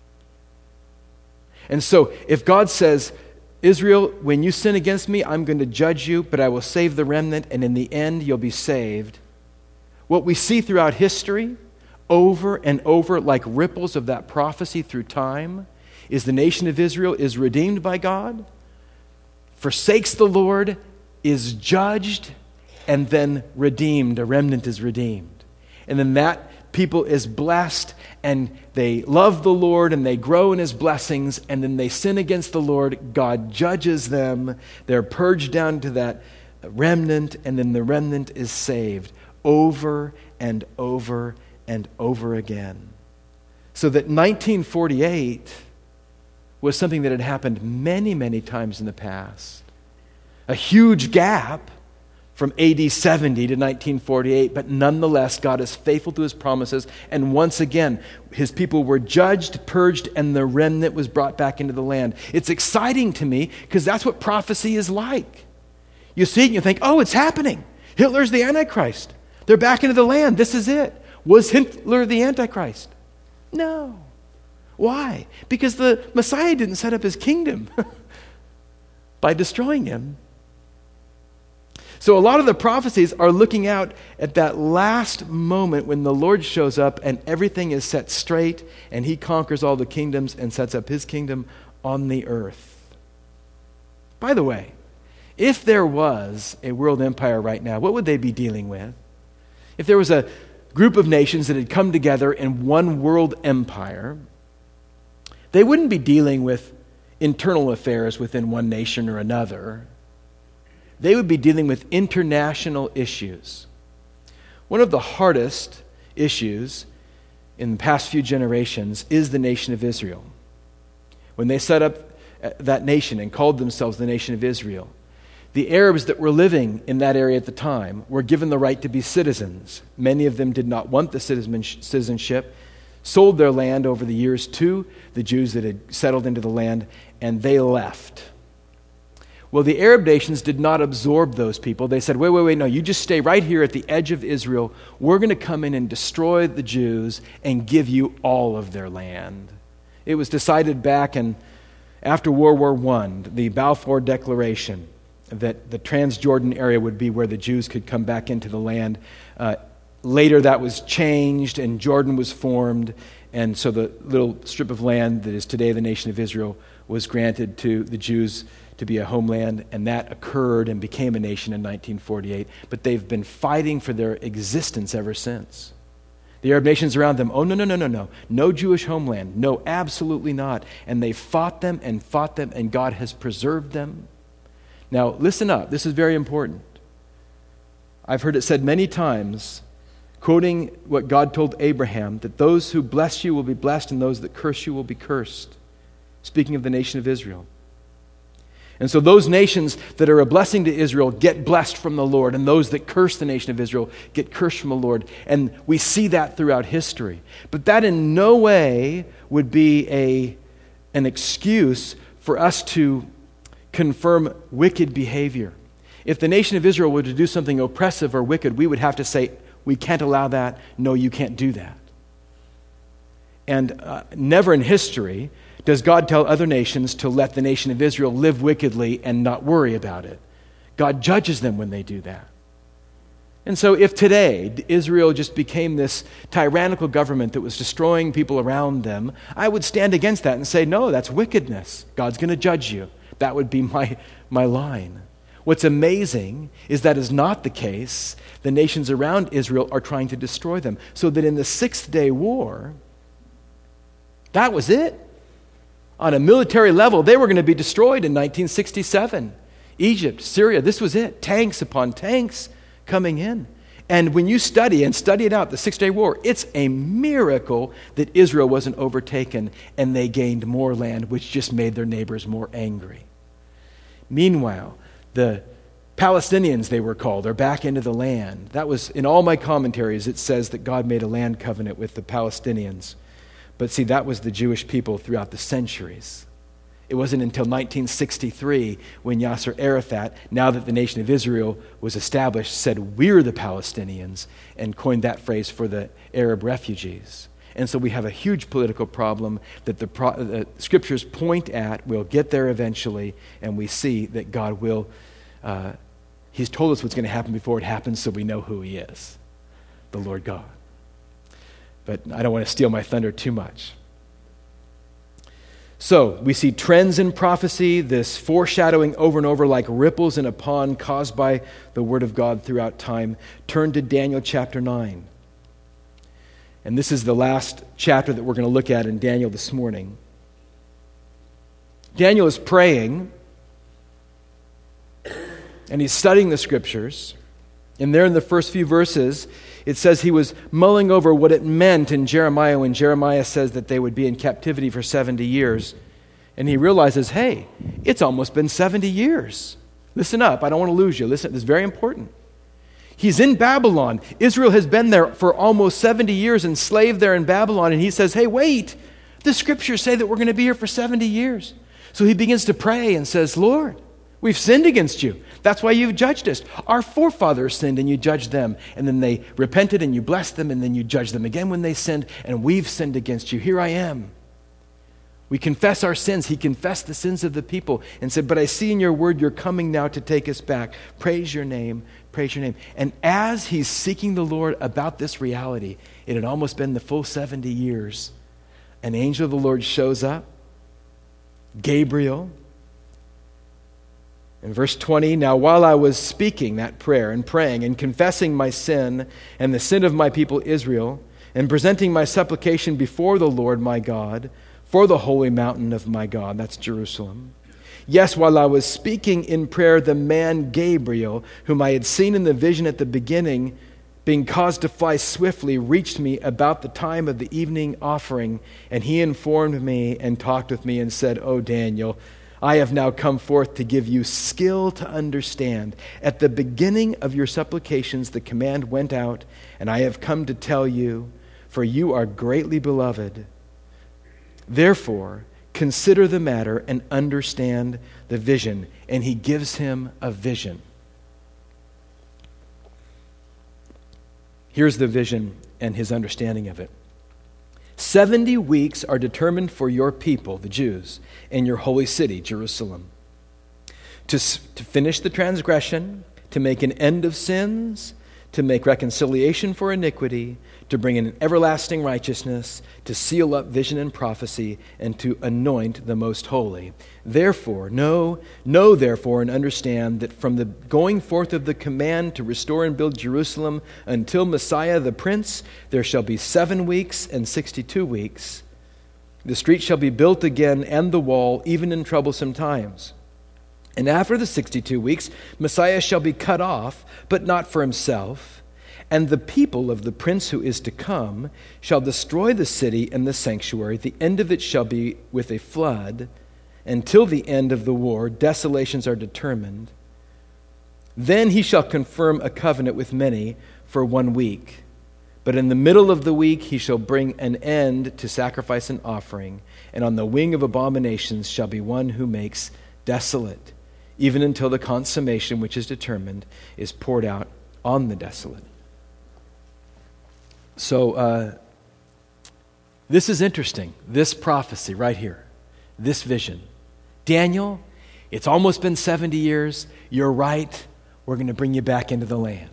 And so if God says, Israel, when you sin against me, I'm going to judge you, but I will save the remnant, and in the end you'll be saved. What we see throughout history, over and over, like ripples of that prophecy through time, is the nation of Israel is redeemed by God, forsakes the Lord, is judged, and then redeemed. A remnant is redeemed. And then that people is blessed, and they love the Lord, and they grow in his blessings, and then they sin against the Lord. God judges them. They're purged down to that remnant, and then the remnant is saved over and over and over again. So that 1948 was something that had happened many, many times in the past. A huge gap from AD 70 to 1948, but nonetheless, God is faithful to his promises, and once again, his people were judged, purged, and the remnant was brought back into the land. It's exciting to me because that's what prophecy is like. You see it and you think, oh, it's happening. Hitler's the Antichrist. They're back into the land. This is it. Was Hitler the Antichrist? No. Why? Because the Messiah didn't set up his kingdom by destroying him. So a lot of the prophecies are looking out at that last moment when the Lord shows up and everything is set straight and he conquers all the kingdoms and sets up his kingdom on the earth. By the way, if there was a world empire right now, what would they be dealing with? If there was a group of nations that had come together in one world empire, they wouldn't be dealing with internal affairs within one nation or another. They would be dealing with international issues. One of the hardest issues in the past few generations is the nation of Israel. When they set up that nation and called themselves the nation of Israel, the Arabs that were living in that area at the time were given the right to be citizens. Many of them did not want the citizenship, sold their land over the years to the Jews that had settled into the land, and they left. Well, the Arab nations did not absorb those people. They said, wait, no, you just stay right here at the edge of Israel. We're going to come in and destroy the Jews and give you all of their land. It was decided back after World War I, the Balfour Declaration, that the Transjordan area would be where the Jews could come back into the land. Later that was changed and Jordan was formed, and so the little strip of land that is today the nation of Israel was granted to the Jews to be a homeland, and that occurred and became a nation in 1948. But they've been fighting for their existence ever since. The Arab nations around them, oh, no. No Jewish homeland. No, absolutely not. And they fought them, and God has preserved them. Now, listen up. This is very important. I've heard it said many times, quoting what God told Abraham, that those who bless you will be blessed and those that curse you will be cursed. Speaking of the nation of Israel. And so those nations that are a blessing to Israel get blessed from the Lord, and those that curse the nation of Israel get cursed from the Lord. And we see that throughout history. But that in no way would be an excuse for us to confirm wicked behavior. If the nation of Israel were to do something oppressive or wicked, we would have to say, we can't allow that. No, you can't do that. And never in history does God tell other nations to let the nation of Israel live wickedly and not worry about it. God judges them when they do that. And so if today Israel just became this tyrannical government that was destroying people around them, I would stand against that and say, no, that's wickedness. God's going to judge you. That would be my line. What's amazing is that is not the case. The nations around Israel are trying to destroy them. So that in the Six-Day War, that was it. On a military level, they were going to be destroyed in 1967. Egypt, Syria, this was it. Tanks upon tanks coming in. And when you study it out, the Six-Day War, it's a miracle that Israel wasn't overtaken and they gained more land, which just made their neighbors more angry. Meanwhile, the Palestinians, they were called, are back into the land. That was, in all my commentaries, it says that God made a land covenant with the Palestinians. But see, that was the Jewish people throughout the centuries. It wasn't until 1963 when Yasser Arafat, now that the nation of Israel was established, said, we're the Palestinians, and coined that phrase for the Arab refugees. And so we have a huge political problem that the scriptures point at. We'll get there eventually, and we see that God will, he's told us what's going to happen before it happens, so we know who he is, the Lord God. But I don't want to steal my thunder too much. So we see trends in prophecy, this foreshadowing over and over like ripples in a pond caused by the word of God throughout time. Turn to Daniel chapter 9. And this is the last chapter that we're going to look at in Daniel this morning. Daniel is praying, and he's studying the scriptures, And there in the first few verses, it says he was mulling over what it meant in Jeremiah when Jeremiah says that they would be in captivity for 70 years. And he realizes, hey, it's almost been 70 years. Listen up. I don't want to lose you. Listen, this is very important. He's in Babylon. Israel has been there for almost 70 years, enslaved there in Babylon. And he says, hey, wait. The scriptures say that we're going to be here for 70 years. So he begins to pray and says, Lord, we've sinned against you. That's why you've judged us. Our forefathers sinned and you judged them. And then they repented and you blessed them. And then you judged them again when they sinned. And we've sinned against you. Here I am. We confess our sins. He confessed the sins of the people and said, but I see in your word you're coming now to take us back. Praise your name. Praise your name. And as he's seeking the Lord about this reality, it had almost been the full 70 years. An angel of the Lord shows up, Gabriel. In verse 20, now while I was speaking that prayer and praying and confessing my sin and the sin of my people Israel and presenting my supplication before the Lord my God for the holy mountain of my God, that's Jerusalem. Yes, while I was speaking in prayer, the man Gabriel, whom I had seen in the vision at the beginning, being caused to fly swiftly, reached me about the time of the evening offering, and he informed me and talked with me and said, O Daniel, I have now come forth to give you skill to understand. At the beginning of your supplications, the command went out, and I have come to tell you, for you are greatly beloved. Therefore, consider the matter and understand the vision. And he gives him a vision. Here's the vision and his understanding of it. 70 weeks are determined for your people, the Jews, in your holy city, Jerusalem, to finish the transgression, to make an end of sins, to make reconciliation for iniquity, to bring in everlasting righteousness, to seal up vision and prophecy, and to anoint the most holy. Therefore, know therefore and understand that from the going forth of the command to restore and build Jerusalem until Messiah the Prince, there shall be 7 weeks and 62 weeks. The street shall be built again and the wall, even in troublesome times. And after the 62 weeks, Messiah shall be cut off, but not for himself. And the people of the prince who is to come shall destroy the city and the sanctuary. The end of it shall be with a flood. Until the end of the war, desolations are determined. Then he shall confirm a covenant with many for 1 week. But in the middle of the week he shall bring an end to sacrifice and offering. And on the wing of abominations shall be one who makes desolate, even until the consummation which is determined is poured out on the desolate. So this is interesting, this prophecy right here, this vision. Daniel, it's almost been 70 years. You're right. We're going to bring you back into the land.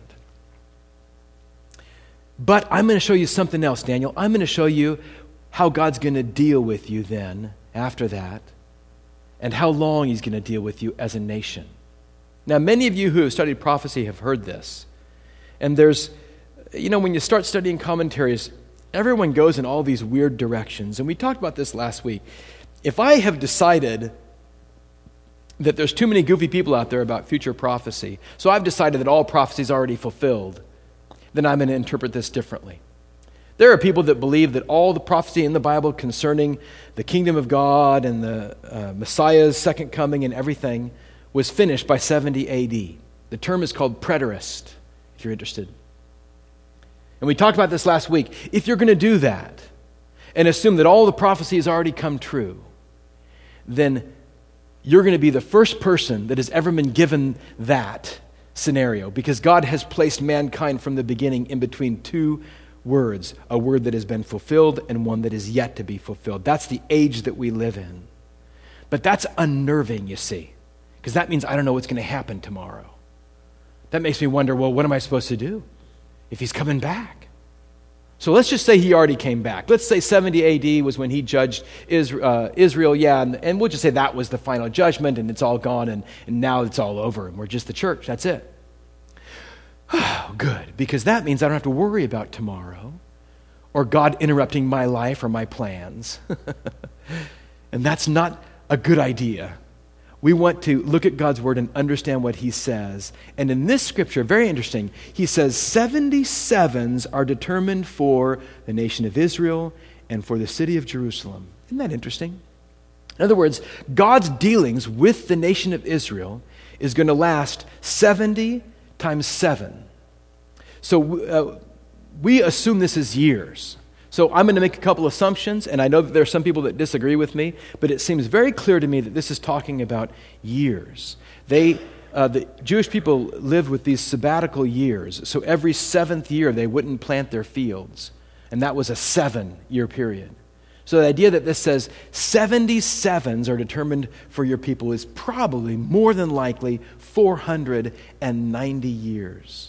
But I'm going to show you something else, Daniel. I'm going to show you how God's going to deal with you then after that, and how long he's going to deal with you as a nation. Now, many of you who have studied prophecy have heard this. And there's, when you start studying commentaries, everyone goes in all these weird directions. And we talked about this last week. If I have decided that there's too many goofy people out there about future prophecy, so I've decided that all prophecy is already fulfilled, then I'm going to interpret this differently. There are people that believe that all the prophecy in the Bible concerning the kingdom of God and the Messiah's second coming and everything was finished by 70 AD. The term is called preterist, if you're interested. And we talked about this last week. If you're going to do that and assume that all the prophecy has already come true, then you're going to be the first person that has ever been given that scenario, because God has placed mankind from the beginning in between two words, a word that has been fulfilled and one that is yet to be fulfilled. That's the age that we live in. But that's unnerving, you see, because that means I don't know what's going to happen tomorrow. That makes me wonder, well, what am I supposed to do if he's coming back? So let's just say he already came back. Let's say 70 AD was when he judged Israel, and we'll just say that was the final judgment and it's all gone and now it's all over and we're just the church. That's it. Oh, good, because that means I don't have to worry about tomorrow or God interrupting my life or my plans. And that's not a good idea. we want to look at God's word and understand what he says. And in this scripture, very interesting, he says 77s are determined for the nation of Israel and for the city of Jerusalem. Isn't that interesting? In other words, God's dealings with the nation of Israel is going to last 70 times 7. So we assume this is years. So I'm going to make a couple assumptions, and I know that there are some people that disagree with me, but it seems very clear to me that this is talking about years. The Jewish people lived with these sabbatical years, so every 7th year they wouldn't plant their fields, and that was a 7-year period. So the idea that this says 77s are determined for your people is probably more than likely 490 years.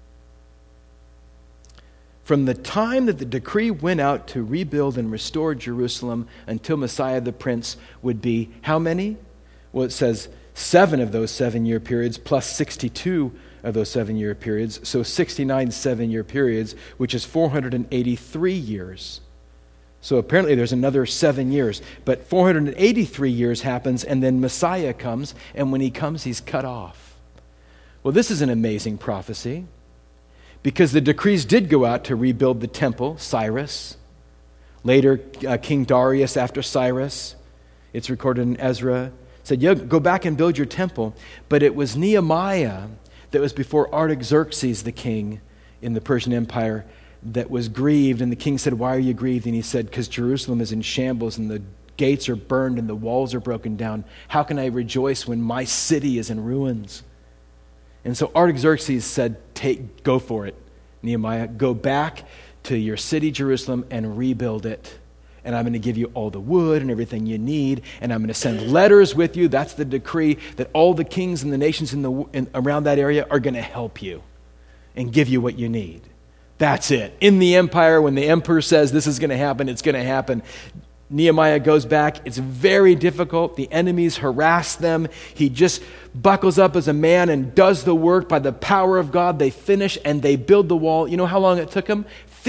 From the time that the decree went out to rebuild and restore Jerusalem until Messiah the Prince would be how many? Well, it says 7 of those 7-year periods plus 62 of those 7-year periods. So 69 7-year periods, which is 483 years. So apparently there's another 7 years. But 483 years happens, and then Messiah comes, and when he comes, he's cut off. Well, this is an amazing prophecy, because the decrees did go out to rebuild the temple, Cyrus. Later, King Darius after Cyrus, it's recorded in Ezra, said, yeah, go back and build your temple. But it was Nehemiah that was before Artaxerxes, the king in the Persian Empire, that was grieved. And the king said, why are you grieved? And he said, because Jerusalem is in shambles and the gates are burned and the walls are broken down. How can I rejoice when my city is in ruins? And so Artaxerxes said, go for it, Nehemiah. Go back to your city, Jerusalem, and rebuild it. And I'm going to give you all the wood and everything you need. And I'm going to send letters with you. That's the decree, that all the kings and the nations around that area are going to help you and give you what you need. That's it. In the empire, when the emperor says this is going to happen, it's going to happen. Nehemiah goes back. It's very difficult. The enemies harass them. He just buckles up as a man and does the work by the power of God. They finish and they build the wall. You know how long it took them?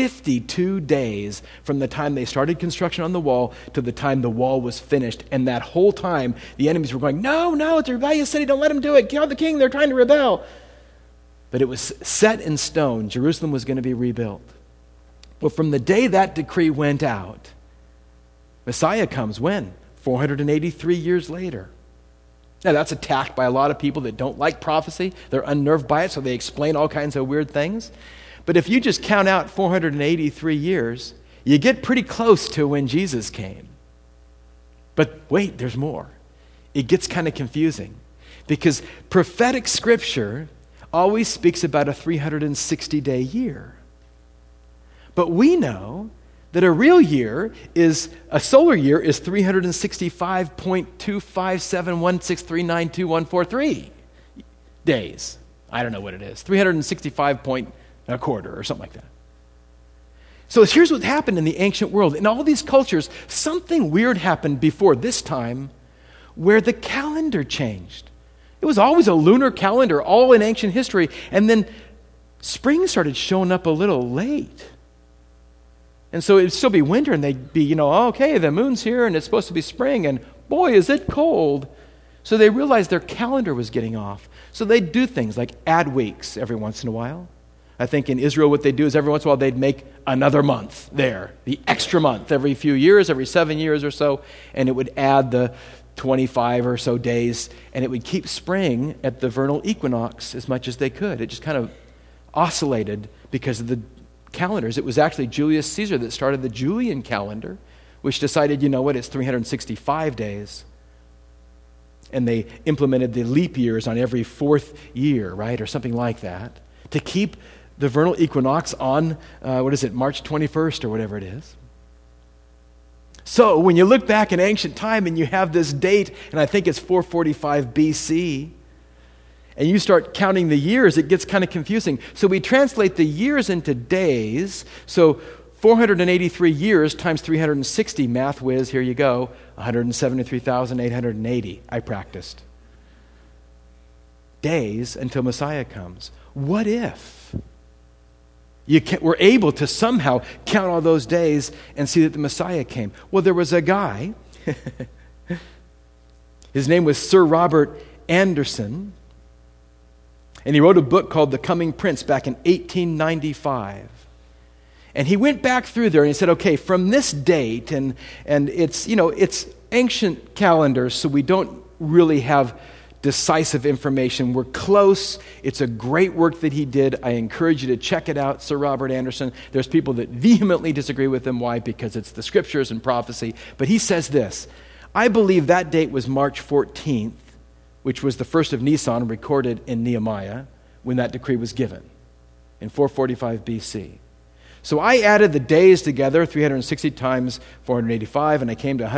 52 days from the time they started construction on the wall to the time the wall was finished. And that whole time, the enemies were going, no, it's a rebellious city. Don't let them do it. Kill the king. They're trying to rebel. But it was set in stone. Jerusalem was going to be rebuilt. Well, from the day that decree went out, Messiah comes when? 483 years later. Now, that's attacked by a lot of people that don't like prophecy. They're unnerved by it, so they explain all kinds of weird things. But if you just count out 483 years, you get pretty close to when Jesus came. But wait, there's more. It gets kind of confusing because prophetic scripture always speaks about a 360-day year. But we know that a real year is, a solar year is 365.25716392143 days. I don't know what it is. 365 point a quarter or something like that. So here's what happened in the ancient world. In all these cultures, something weird happened before this time where the calendar changed. It was always a lunar calendar, all in ancient history, and then spring started showing up a little late. And so it'd still be winter, and they'd be, okay, the moon's here, and it's supposed to be spring, and boy, is it cold. So they realized their calendar was getting off. So they'd do things like add weeks every once in a while. I think in Israel what they'd do is every once in a while they'd make another month there, the extra month every few years, every 7 years or so, and it would add the 25 or so days, and it would keep spring at the vernal equinox as much as they could. It just kind of oscillated because of the calendars. It was actually Julius Caesar that started the Julian calendar, which decided, it's 365 days. And they implemented the leap years on every 4th year, right? Or something like that, to keep the vernal equinox on, March 21st or whatever it is. So when you look back in ancient time and you have this date, and I think it's 445 BC, and you start counting the years, it gets kind of confusing. So we translate the years into days. So 483 years times 360, math whiz, here you go, 173,880. I practiced. Days until Messiah comes. What if we're able to somehow count all those days and see that the Messiah came? Well, there was a guy. His name was Sir Robert Anderson. And he wrote a book called The Coming Prince back in 1895. And he went back through there and he said, okay, from this date, and it's, it's ancient calendars, so we don't really have decisive information. We're close. It's a great work that he did. I encourage you to check it out, Sir Robert Anderson. There's people that vehemently disagree with him. Why? Because it's the scriptures and prophecy. But he says this, I believe that date was March 14th, which was the first of Nisan recorded in Nehemiah when that decree was given in 445 BC. So I added the days together, 360 times 485, and I came to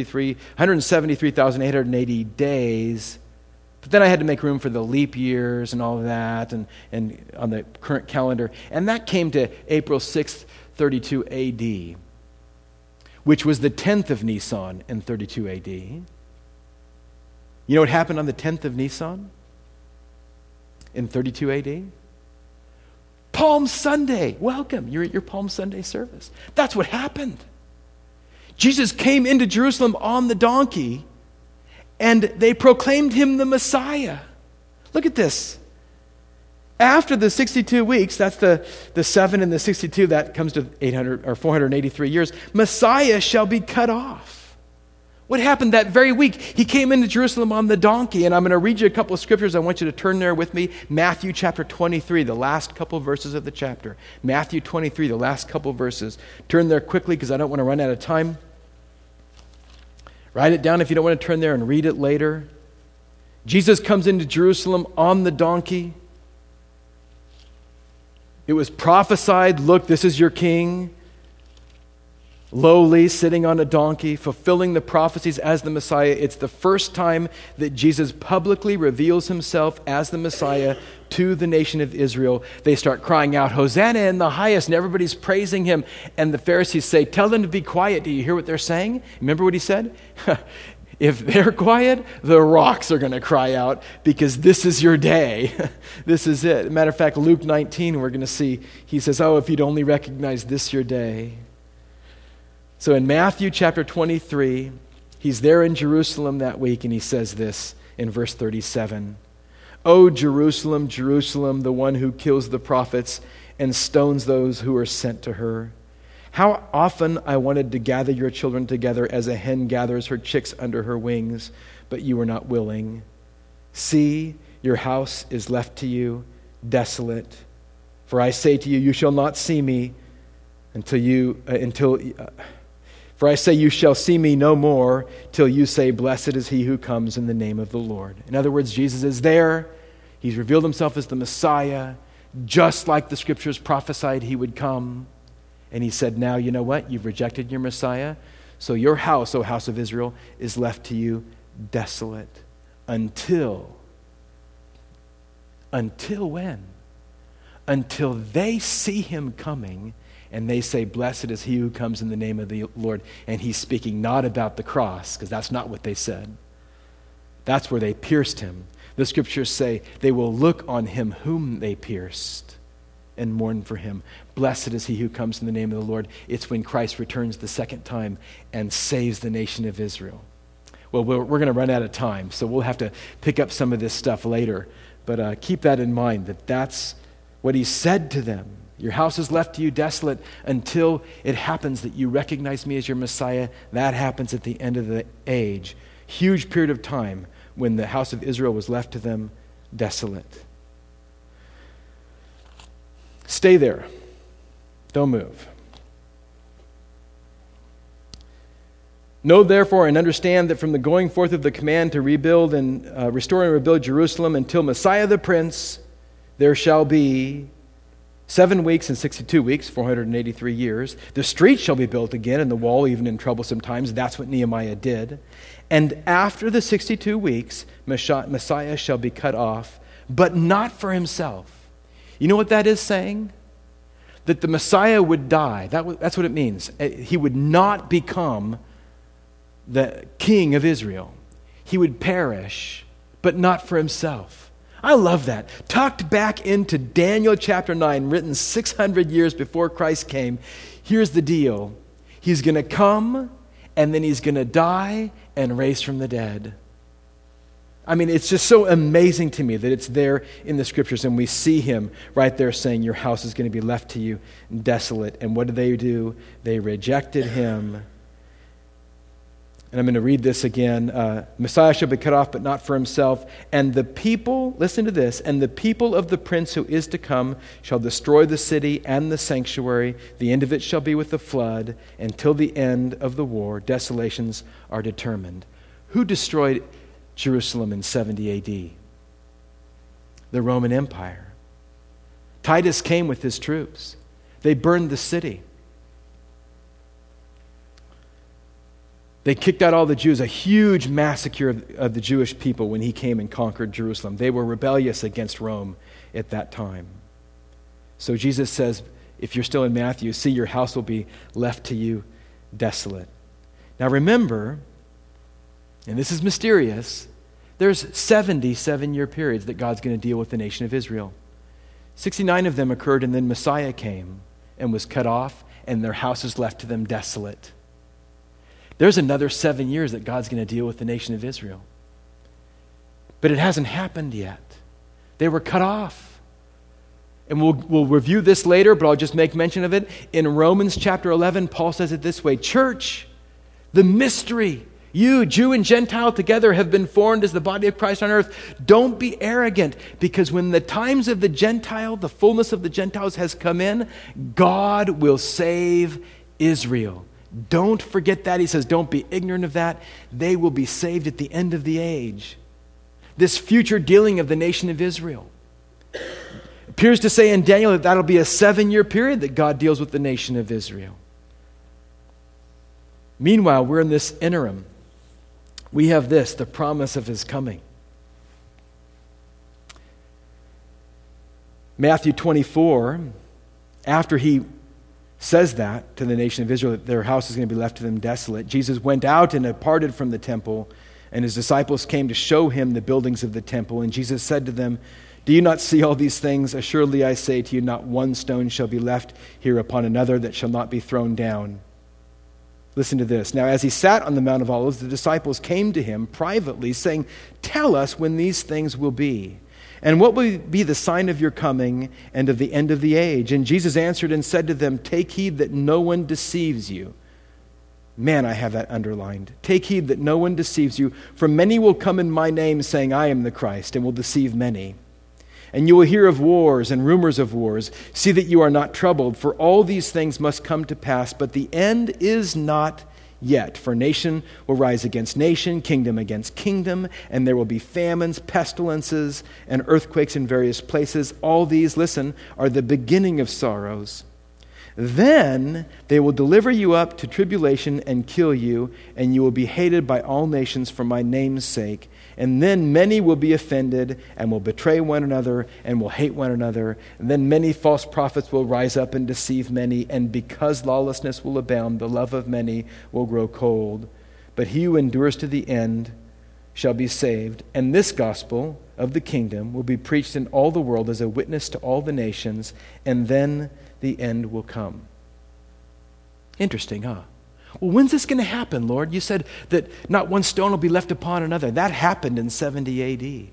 173,880 days. But then I had to make room for the leap years and all of that, and on the current calendar. And that came to April 6th, 32 AD, which was the 10th of Nisan in 32 AD. You know what happened on the 10th of Nisan in 32 AD? Palm Sunday. Welcome. You're at your Palm Sunday service. That's what happened. Jesus came into Jerusalem on the donkey, and they proclaimed him the Messiah. Look at this. After the 62 weeks, that's the 7 and the 62, that comes to 800 or 483 years, Messiah shall be cut off. What happened that very week? He came into Jerusalem on the donkey, and I'm going to read you a couple of scriptures. I want you to turn there with me. Matthew chapter 23, the last couple of verses of the chapter. Matthew 23, the last couple of verses. Turn there quickly because I don't want to run out of time. Write it down if you don't want to turn there and read it later. Jesus comes into Jerusalem on the donkey. It was prophesied, look, this is your king. Lowly, sitting on a donkey, fulfilling the prophecies as the Messiah. It's the first time that Jesus publicly reveals himself as the Messiah to the nation of Israel. They start crying out, Hosanna in the highest, and everybody's praising him. And the Pharisees say, tell them to be quiet. Do you hear what they're saying? Remember what he said? If they're quiet, the rocks are going to cry out because this is your day. This is it. Matter of fact, Luke 19, we're going to see, he says, oh, if you'd only recognize this your day. So in Matthew chapter 23, he's there in Jerusalem that week, and he says this in verse 37. O Jerusalem, Jerusalem, the one who kills the prophets and stones those who are sent to her. How often I wanted to gather your children together as a hen gathers her chicks under her wings, but you were not willing. See, your house is left to you desolate. For I say to you, you shall not see me For I say you shall see me no more till you say, blessed is he who comes in the name of the Lord. In other words, Jesus is there. He's revealed himself as the Messiah, just like the scriptures prophesied he would come. And he said, now you know what? You've rejected your Messiah. So your house, O house of Israel, is left to you desolate. Until when? Until they see him coming and they say, blessed is he who comes in the name of the Lord. And he's speaking not about the cross, because that's not what they said. That's where they pierced him. The scriptures say they will look on him whom they pierced and mourn for him. Blessed is he who comes in the name of the Lord. It's when Christ returns the second time and saves the nation of Israel. Well, we're going to run out of time, so we'll have to pick up some of this stuff later. But keep that in mind, that that's what he said to them. Your house is left to you desolate until it happens that you recognize me as your Messiah. That happens at the end of the age. Huge period of time when the house of Israel was left to them desolate. Stay there. Don't move. Know therefore and understand that from the going forth of the command to rebuild and restore and rebuild Jerusalem until Messiah the Prince, there shall be 7 weeks and 62 weeks, 483 years. The street shall be built again, and the wall even in troublesome times. That's what Nehemiah did. And after the 62 weeks, Messiah shall be cut off, but not for himself. You know what that is saying? That the Messiah would die. That's what it means. He would not become the king of Israel. He would perish, but not for himself. I love that. Tucked back into Daniel chapter 9, written 600 years before Christ came. Here's the deal. He's going to come, and then he's going to die and raise from the dead. I mean, it's just so amazing to me that it's there in the Scriptures, and we see him right there saying, your house is going to be left to you desolate. And what did they do? They rejected him. And I'm going to read this again. Messiah shall be cut off, but not for himself. And the people, listen to this, and the people of the prince who is to come shall destroy the city and the sanctuary. The end of it shall be with the flood. Until the end of the war, desolations are determined. Who destroyed Jerusalem in 70 AD? The Roman Empire. Titus came with his troops. They burned the city. They kicked out all the Jews, a huge massacre of the Jewish people when he came and conquered Jerusalem. They were rebellious against Rome at that time. So Jesus says, if you're still in Matthew, see, your house will be left to you desolate. Now remember, and this is mysterious, there's 70 7-year periods that God's going to deal with the nation of Israel. 69 of them occurred, and then Messiah came and was cut off, and their house is left to them desolate. There's another 7 years that God's going to deal with the nation of Israel. But it hasn't happened yet. They were cut off. And we'll review this later, but I'll just make mention of it. In Romans chapter 11, Paul says it this way, church, the mystery, you, Jew and Gentile together, have been formed as the body of Christ on earth. Don't be arrogant, because when the times of the Gentile, the fullness of the Gentiles has come in, God will save Israel. Don't forget that. He says, don't be ignorant of that. They will be saved at the end of the age. This future dealing of the nation of Israel appears to say in Daniel that that'll be a 7-year period that God deals with the nation of Israel. Meanwhile, we're in this interim. We have this, the promise of his coming. Matthew 24, after he says that to the nation of Israel, that their house is going to be left to them desolate, Jesus went out and departed from the temple, and his disciples came to show him the buildings of the temple. And Jesus said to them, do you not see all these things? Assuredly I say to you, not one stone shall be left here upon another that shall not be thrown down. Listen to this. Now, as he sat on the Mount of Olives, the disciples came to him privately, saying, tell us when these things will be, and what will be the sign of your coming and of the end of the age? And Jesus answered and said to them, take heed that no one deceives you. Man, I have that underlined. Take heed that no one deceives you, for many will come in my name, saying, I am the Christ, and will deceive many. And you will hear of wars and rumors of wars. See that you are not troubled, for all these things must come to pass, but the end is not yet. For nation will rise against nation, kingdom against kingdom, and there will be famines, pestilences, and earthquakes in various places. All these, listen, are the beginning of sorrows. Then they will deliver you up to tribulation and kill you, and you will be hated by all nations for my name's sake. And then many will be offended and will betray one another and will hate one another. And then many false prophets will rise up and deceive many. And because lawlessness will abound, the love of many will grow cold. But he who endures to the end shall be saved. And this gospel of the kingdom will be preached in all the world as a witness to all the nations. And then the end will come. Interesting, huh? Well, when's this going to happen, Lord? You said that not one stone will be left upon another. That happened in 70 AD.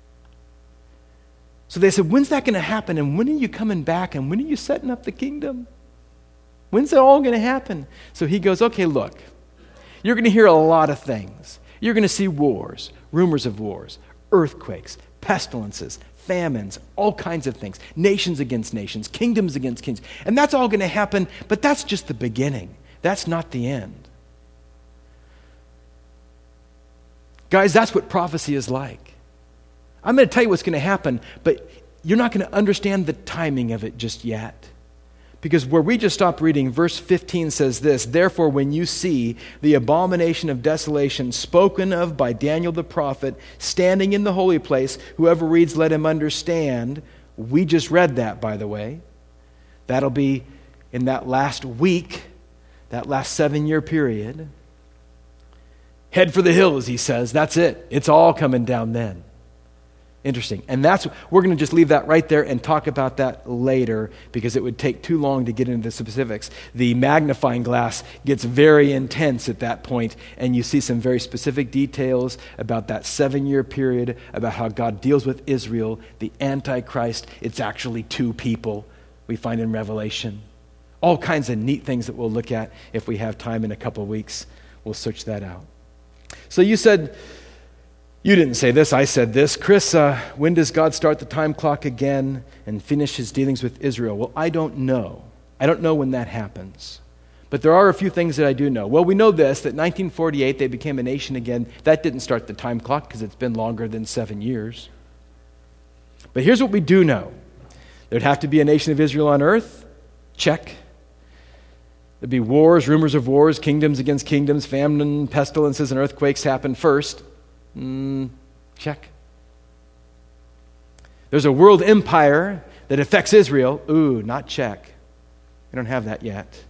So they said, when's that going to happen? And when are you coming back? And when are you setting up the kingdom? When's it all going to happen? So he goes, okay, look, you're going to hear a lot of things. You're going to see wars, rumors of wars, earthquakes, pestilences, famines, all kinds of things, nations against nations, kingdoms against kings. And that's all going to happen, but that's just the beginning. That's not the end. Guys, that's what prophecy is like. I'm going to tell you what's going to happen, but you're not going to understand the timing of it just yet. Because where we just stopped reading, verse 15 says this, therefore when you see the abomination of desolation spoken of by Daniel the prophet standing in the holy place, whoever reads, let him understand. We just read that, by the way. That'll be in that last week, that last 7-year period. Head for the hills, he says. That's it. It's all coming down then. Interesting. And we're going to just leave that right there and talk about that later because it would take too long to get into the specifics. The magnifying glass gets very intense at that point, and you see some very specific details about that 7-year period, about how God deals with Israel, the Antichrist. It's actually 2 people we find in Revelation. All kinds of neat things that we'll look at if we have time in a couple of weeks. We'll search that out. So you said, you didn't say this, I said this. Chris, when does God start the time clock again and finish his dealings with Israel? Well, I don't know. I don't know when that happens. But there are a few things that I do know. Well, we know this, that 1948 they became a nation again. That didn't start the time clock because it's been longer than 7 years. But here's what we do know. There'd have to be a nation of Israel on earth. Check. There'd be wars, rumors of wars, kingdoms against kingdoms, famine, pestilences, and earthquakes happen first. Check. There's a world empire that affects Israel. Not check. We don't have that yet.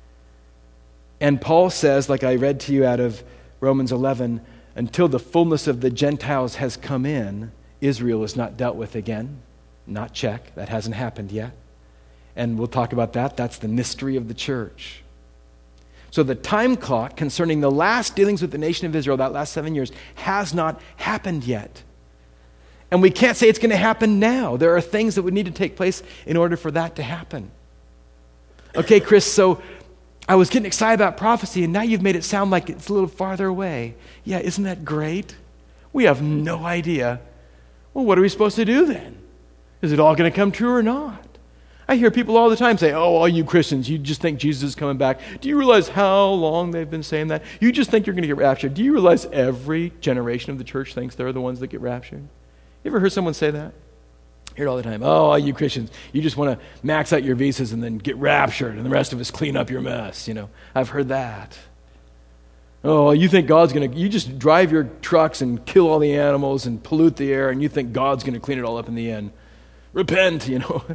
And Paul says, like I read to you out of Romans 11, until the fullness of the Gentiles has come in, Israel is not dealt with again. Not check. That hasn't happened yet. And we'll talk about that. That's the mystery of the church. So the time clock concerning the last dealings with the nation of Israel, that last 7 years, has not happened yet. And we can't say it's going to happen now. There are things that would need to take place in order for that to happen. Okay, Chris, so I was getting excited about prophecy, and now you've made it sound like it's a little farther away. Yeah, isn't that great? We have no idea. Well, what are we supposed to do then? Is it all going to come true or not? I hear people all the time say, all you Christians, you just think Jesus is coming back. Do you realize how long they've been saying that? You just think you're going to get raptured. Do you realize every generation of the church thinks they're the ones that get raptured? You ever heard someone say that? I hear it all the time. all you Christians, you just want to max out your visas and then get raptured, and the rest of us clean up your mess. I've heard that. You think God's going to, you just drive your trucks and kill all the animals and pollute the air, and you think God's going to clean it all up in the end. Repent,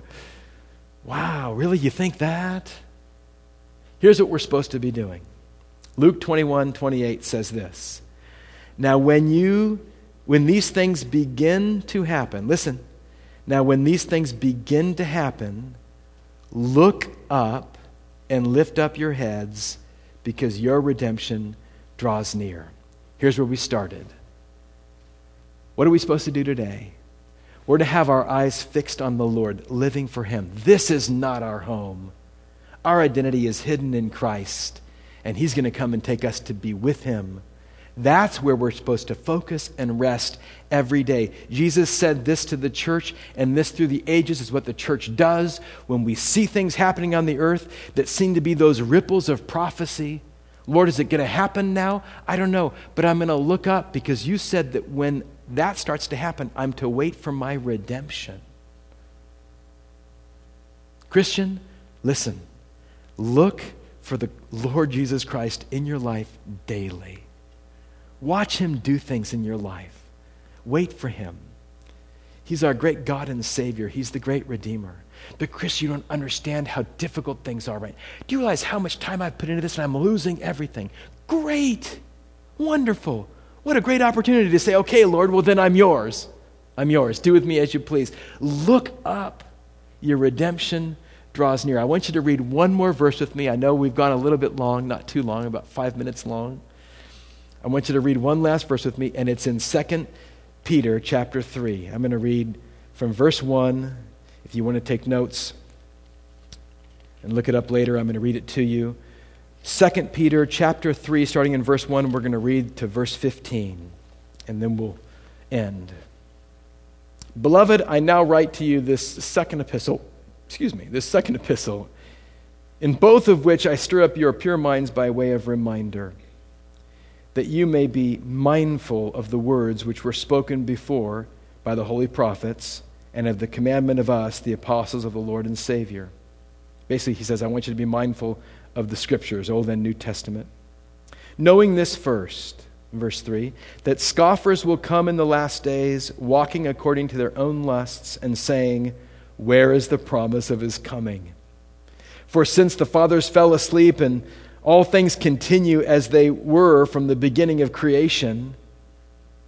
Wow, really? You think that? Here's what we're supposed to be doing. Luke 21:28 says this. Now when these things begin to happen, listen. Now when these things begin to happen, look up and lift up your heads because your redemption draws near. Here's where we started. What are we supposed to do today? We're to have our eyes fixed on the Lord, living for him. This is not our home. Our identity is hidden in Christ, and he's going to come and take us to be with him. That's where we're supposed to focus and rest every day. Jesus said this to the church, and this through the ages is what the church does. When we see things happening on the earth that seem to be those ripples of prophecy, Lord, is it going to happen now? I don't know, but I'm going to look up because you said that when that starts to happen, I'm to wait for my redemption. Christian, listen. Look for the Lord Jesus Christ in your life daily. Watch him do things in your life. Wait for him. He's our great God and Savior. He's the great Redeemer. But Chris, you don't understand how difficult things are, right? Do you realize how much time I've put into this and I'm losing everything? Great. Wonderful. What a great opportunity to say, okay, Lord, well then I'm yours. I'm yours. Do with me as you please. Look up. Your redemption draws near. I want you to read one more verse with me. I know we've gone a little bit long, not too long, about 5 minutes long. I want you to read one last verse with me, and it's in 2 Peter chapter 3. I'm going to read from verse 1. If you want to take notes and look it up later, I'm going to read it to you. 2 Peter chapter 3, starting in verse 1, we're going to read to verse 15, and then we'll end. Beloved, I now write to you this second epistle, in both of which I stir up your pure minds by way of reminder, that you may be mindful of the words which were spoken before by the holy prophets, and of the commandment of us, the apostles of the Lord and Savior. Basically, he says, I want you to be mindful of the Scriptures, Old and New Testament. Knowing this first, verse 3, that scoffers will come in the last days, walking according to their own lusts, and saying, where is the promise of his coming? For since the fathers fell asleep, and all things continue as they were from the beginning of creation,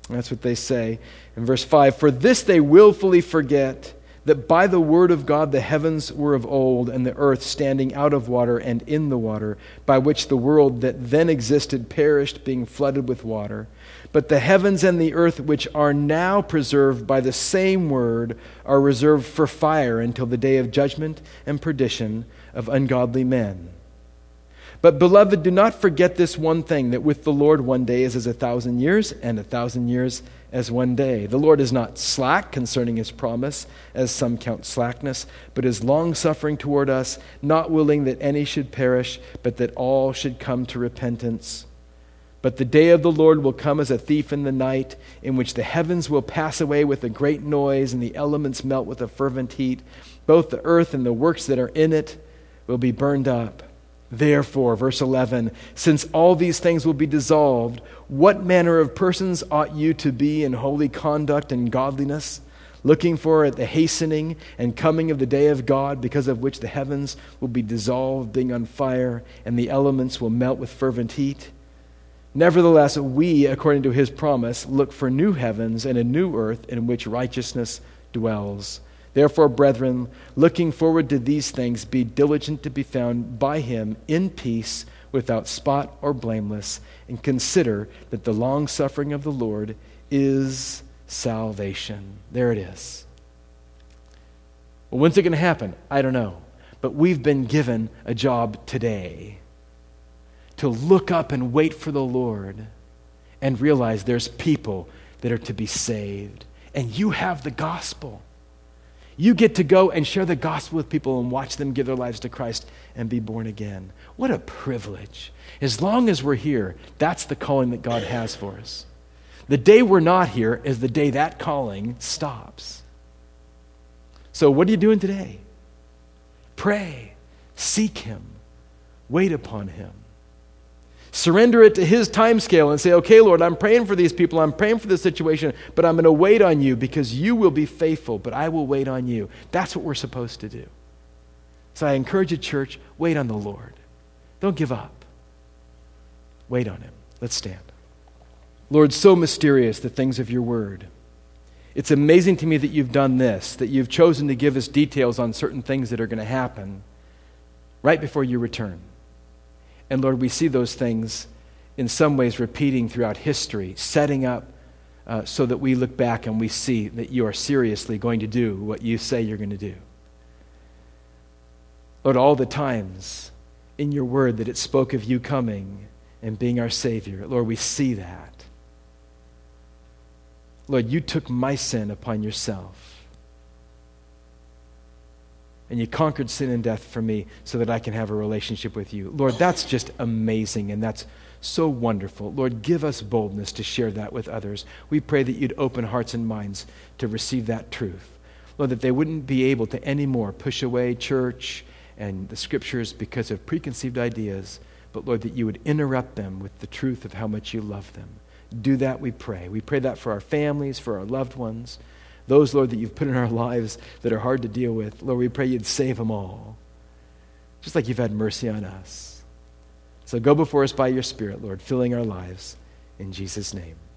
That's what they say in verse 5. For this they willfully forget, that by the word of God the heavens were of old, and the earth standing out of water and in the water, by which the world that then existed perished, being flooded with water. But the heavens and the earth, which are now preserved by the same word, are reserved for fire until the day of judgment and perdition of ungodly men. But, beloved, do not forget this one thing, that with the Lord 1 day is as 1,000 years, and 1,000 years as 1 day. The Lord is not slack concerning his promise, as some count slackness, but is long-suffering toward us, not willing that any should perish, but that all should come to repentance. But the day of the Lord will come as a thief in the night, in which the heavens will pass away with a great noise, and the elements melt with a fervent heat. Both the earth and the works that are in it will be burned up. Therefore, verse 11, since all these things will be dissolved, what manner of persons ought you to be in holy conduct and godliness, looking for at the hastening and coming of the day of God, because of which the heavens will be dissolved, being on fire, and the elements will melt with fervent heat? Nevertheless, we, according to his promise, look for new heavens and a new earth in which righteousness dwells. Therefore, brethren, looking forward to these things, be diligent to be found by him in peace, without spot or blameless, and consider that the long-suffering of the Lord is salvation. There it is. Well, when's it going to happen? I don't know. But we've been given a job today to look up and wait for the Lord and realize there's people that are to be saved. And you have the gospel. You get to go and share the gospel with people and watch them give their lives to Christ and be born again. What a privilege. As long as we're here, that's the calling that God has for us. The day we're not here is the day that calling stops. So what are you doing today? Pray, seek him, wait upon him. Surrender it to his time scale and say, okay, Lord, I'm praying for these people. I'm praying for this situation, but I'm going to wait on you because you will be faithful, but I will wait on you. That's what we're supposed to do. So I encourage you, church, wait on the Lord. Don't give up. Wait on him. Let's stand. Lord, so mysterious the things of your word. It's amazing to me that you've done this, that you've chosen to give us details on certain things that are going to happen right before you return. And Lord, we see those things in some ways repeating throughout history, setting up so that we look back and we see that you are seriously going to do what you say you're going to do. Lord, all the times in your word that it spoke of you coming and being our Savior, Lord, we see that. Lord, you took my sin upon yourself. And you conquered sin and death for me so that I can have a relationship with you. Lord, that's just amazing and that's so wonderful. Lord, give us boldness to share that with others. We pray that you'd open hearts and minds to receive that truth. Lord, that they wouldn't be able to anymore push away church and the scriptures because of preconceived ideas, but Lord, that you would interrupt them with the truth of how much you love them. Do that, we pray. We pray that for our families, for our loved ones. Those, Lord, that you've put in our lives that are hard to deal with, Lord, we pray you'd save them all, just like you've had mercy on us. So go before us by your Spirit, Lord, filling our lives. In Jesus' name.